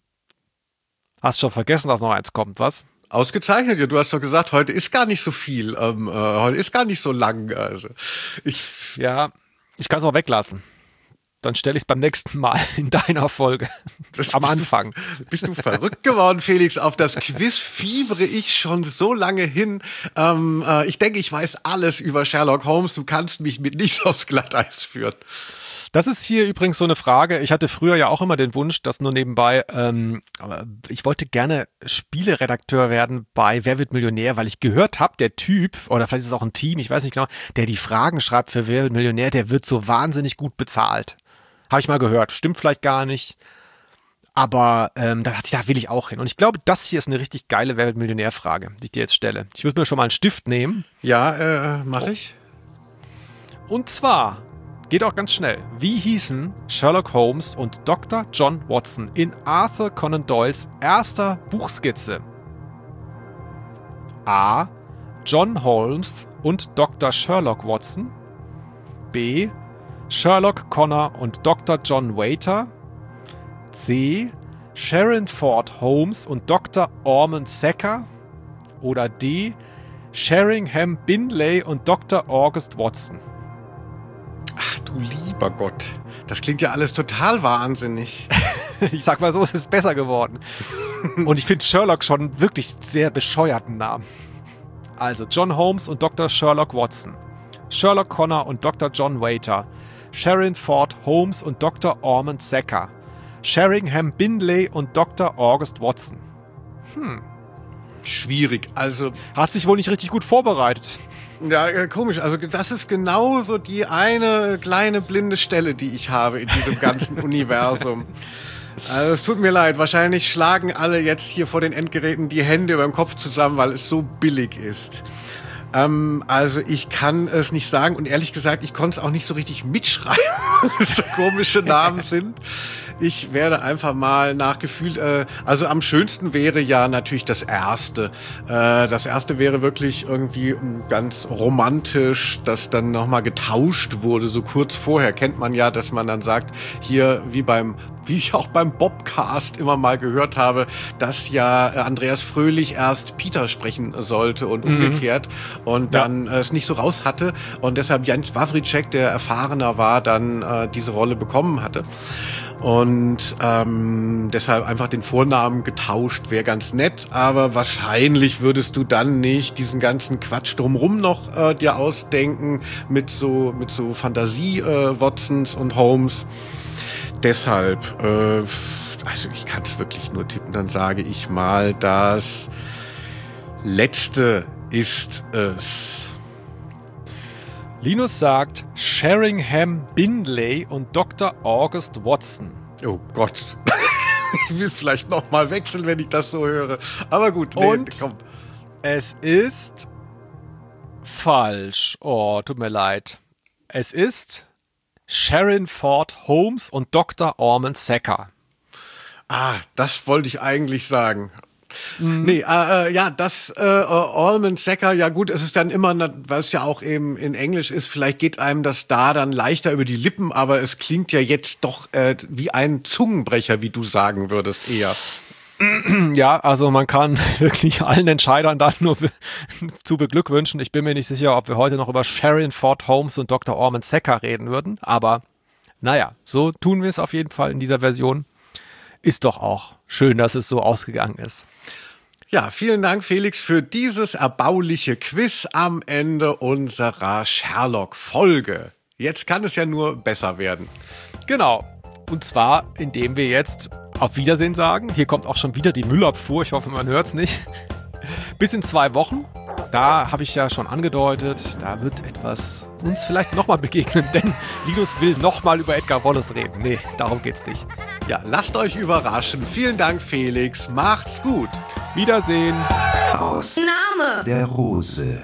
Hast schon vergessen, dass noch eins kommt, was? Ausgezeichnet, ja. Du hast doch gesagt, heute ist gar nicht so viel, heute ist gar nicht so lang. Also ich kann es auch weglassen. Dann stelle ich es beim nächsten Mal in deiner Folge am Anfang. Bist du verrückt geworden, Felix? Auf das Quiz fiebere ich schon so lange hin. Ich denke, ich weiß alles über Sherlock Holmes. Du kannst mich mit nichts aufs Glatteis führen. Das ist hier übrigens so eine Frage. Ich hatte früher ja auch immer den Wunsch, das nur nebenbei, ich wollte gerne Spieleredakteur werden bei Wer wird Millionär, weil ich gehört habe, der Typ, oder vielleicht ist es auch ein Team, ich weiß nicht genau, der die Fragen schreibt für Wer wird Millionär, der wird so wahnsinnig gut bezahlt. Habe ich mal gehört. Stimmt vielleicht gar nicht. Aber da will ich auch hin. Und ich glaube, das hier ist eine richtig geile Wer wird Millionär-Frage, die ich dir jetzt stelle. Ich würde mir schon mal einen Stift nehmen. Ja, mache ich. Und zwar... Geht auch ganz schnell. Wie hießen Sherlock Holmes und Dr. John Watson in Arthur Conan Doyles erster Buchskizze? A. John Holmes und Dr. Sherlock Watson. B. Sherlock Connor und Dr. John Waiter. C. Sharon Ford Holmes und Dr. Ormond Sacker. Oder D. Sheringham Binley und Dr. August Watson. Ach du lieber Gott, das klingt ja alles total wahnsinnig. Ich sag mal so, es ist besser geworden. Und ich finde Sherlock schon wirklich sehr bescheuerten Namen. Also John Holmes und Dr. Sherlock Watson. Sherlock Connor und Dr. John Waiter. Sharon Ford Holmes und Dr. Ormond Sacker. Sheringham Binley und Dr. August Watson. Schwierig, also... Hast dich wohl nicht richtig gut vorbereitet. Ja, komisch. Also das ist genau so die eine kleine blinde Stelle, die ich habe in diesem ganzen Universum. Also es tut mir leid. Wahrscheinlich schlagen alle jetzt hier vor den Endgeräten die Hände über dem Kopf zusammen, weil es so billig ist. Also ich kann es nicht sagen und ehrlich gesagt, ich konnte es auch nicht so richtig mitschreiben, weil es so komische Namen sind. Ich werde einfach mal nach Gefühl, also am schönsten wäre ja natürlich das Erste. Das Erste wäre wirklich irgendwie ganz romantisch, dass dann nochmal getauscht wurde, so kurz vorher. Kennt man ja, dass man dann sagt, hier wie ich auch beim Bobcast immer mal gehört habe, dass ja Andreas Fröhlich erst Peter sprechen sollte und umgekehrt und dann es nicht so raus hatte und deshalb Jens Wawrczeck, der erfahrener war, dann diese Rolle bekommen hatte. Und deshalb einfach den Vornamen getauscht, wäre ganz nett. Aber wahrscheinlich würdest du dann nicht diesen ganzen Quatsch drumrum noch dir ausdenken mit so Fantasie-Watsons und Holmes. Deshalb, also ich kann es wirklich nur tippen, dann sage ich mal, das Letzte ist es. Linus sagt Sheringham Binley und Dr. August Watson. Oh Gott. Ich will vielleicht noch mal wechseln, wenn ich das so höre. Aber gut. Nee, und komm. Es ist falsch. Oh, tut mir leid. Es ist Sharon Ford Holmes und Dr. Ormond Sacker. Ah, das wollte ich eigentlich sagen. Nee, Ormond Sacker, ja gut, es ist dann immer, weil es ja auch eben in Englisch ist, vielleicht geht einem das da dann leichter über die Lippen, aber es klingt ja jetzt doch wie ein Zungenbrecher, wie du sagen würdest, eher. Ja, also man kann wirklich allen Entscheidern da nur zu beglückwünschen. Ich bin mir nicht sicher, ob wir heute noch über Sharon Ford Holmes und Dr. Ormond Sacker reden würden, aber naja, so tun wir es auf jeden Fall in dieser Version. Ist doch auch schön, dass es so ausgegangen ist. Ja, vielen Dank, Felix, für dieses erbauliche Quiz am Ende unserer Sherlock-Folge. Jetzt kann es ja nur besser werden. Genau. Und zwar, indem wir jetzt auf Wiedersehen sagen. Hier kommt auch schon wieder die Müllabfuhr. Ich hoffe, man hört es nicht. Bis in 2 Wochen. Da habe ich ja schon angedeutet, da wird etwas uns vielleicht nochmal begegnen, denn Linus will nochmal über Edgar Wallace reden. Nee, darum geht's nicht. Ja, lasst euch überraschen. Vielen Dank, Felix. Macht's gut. Wiedersehen. Aus Name der Rose.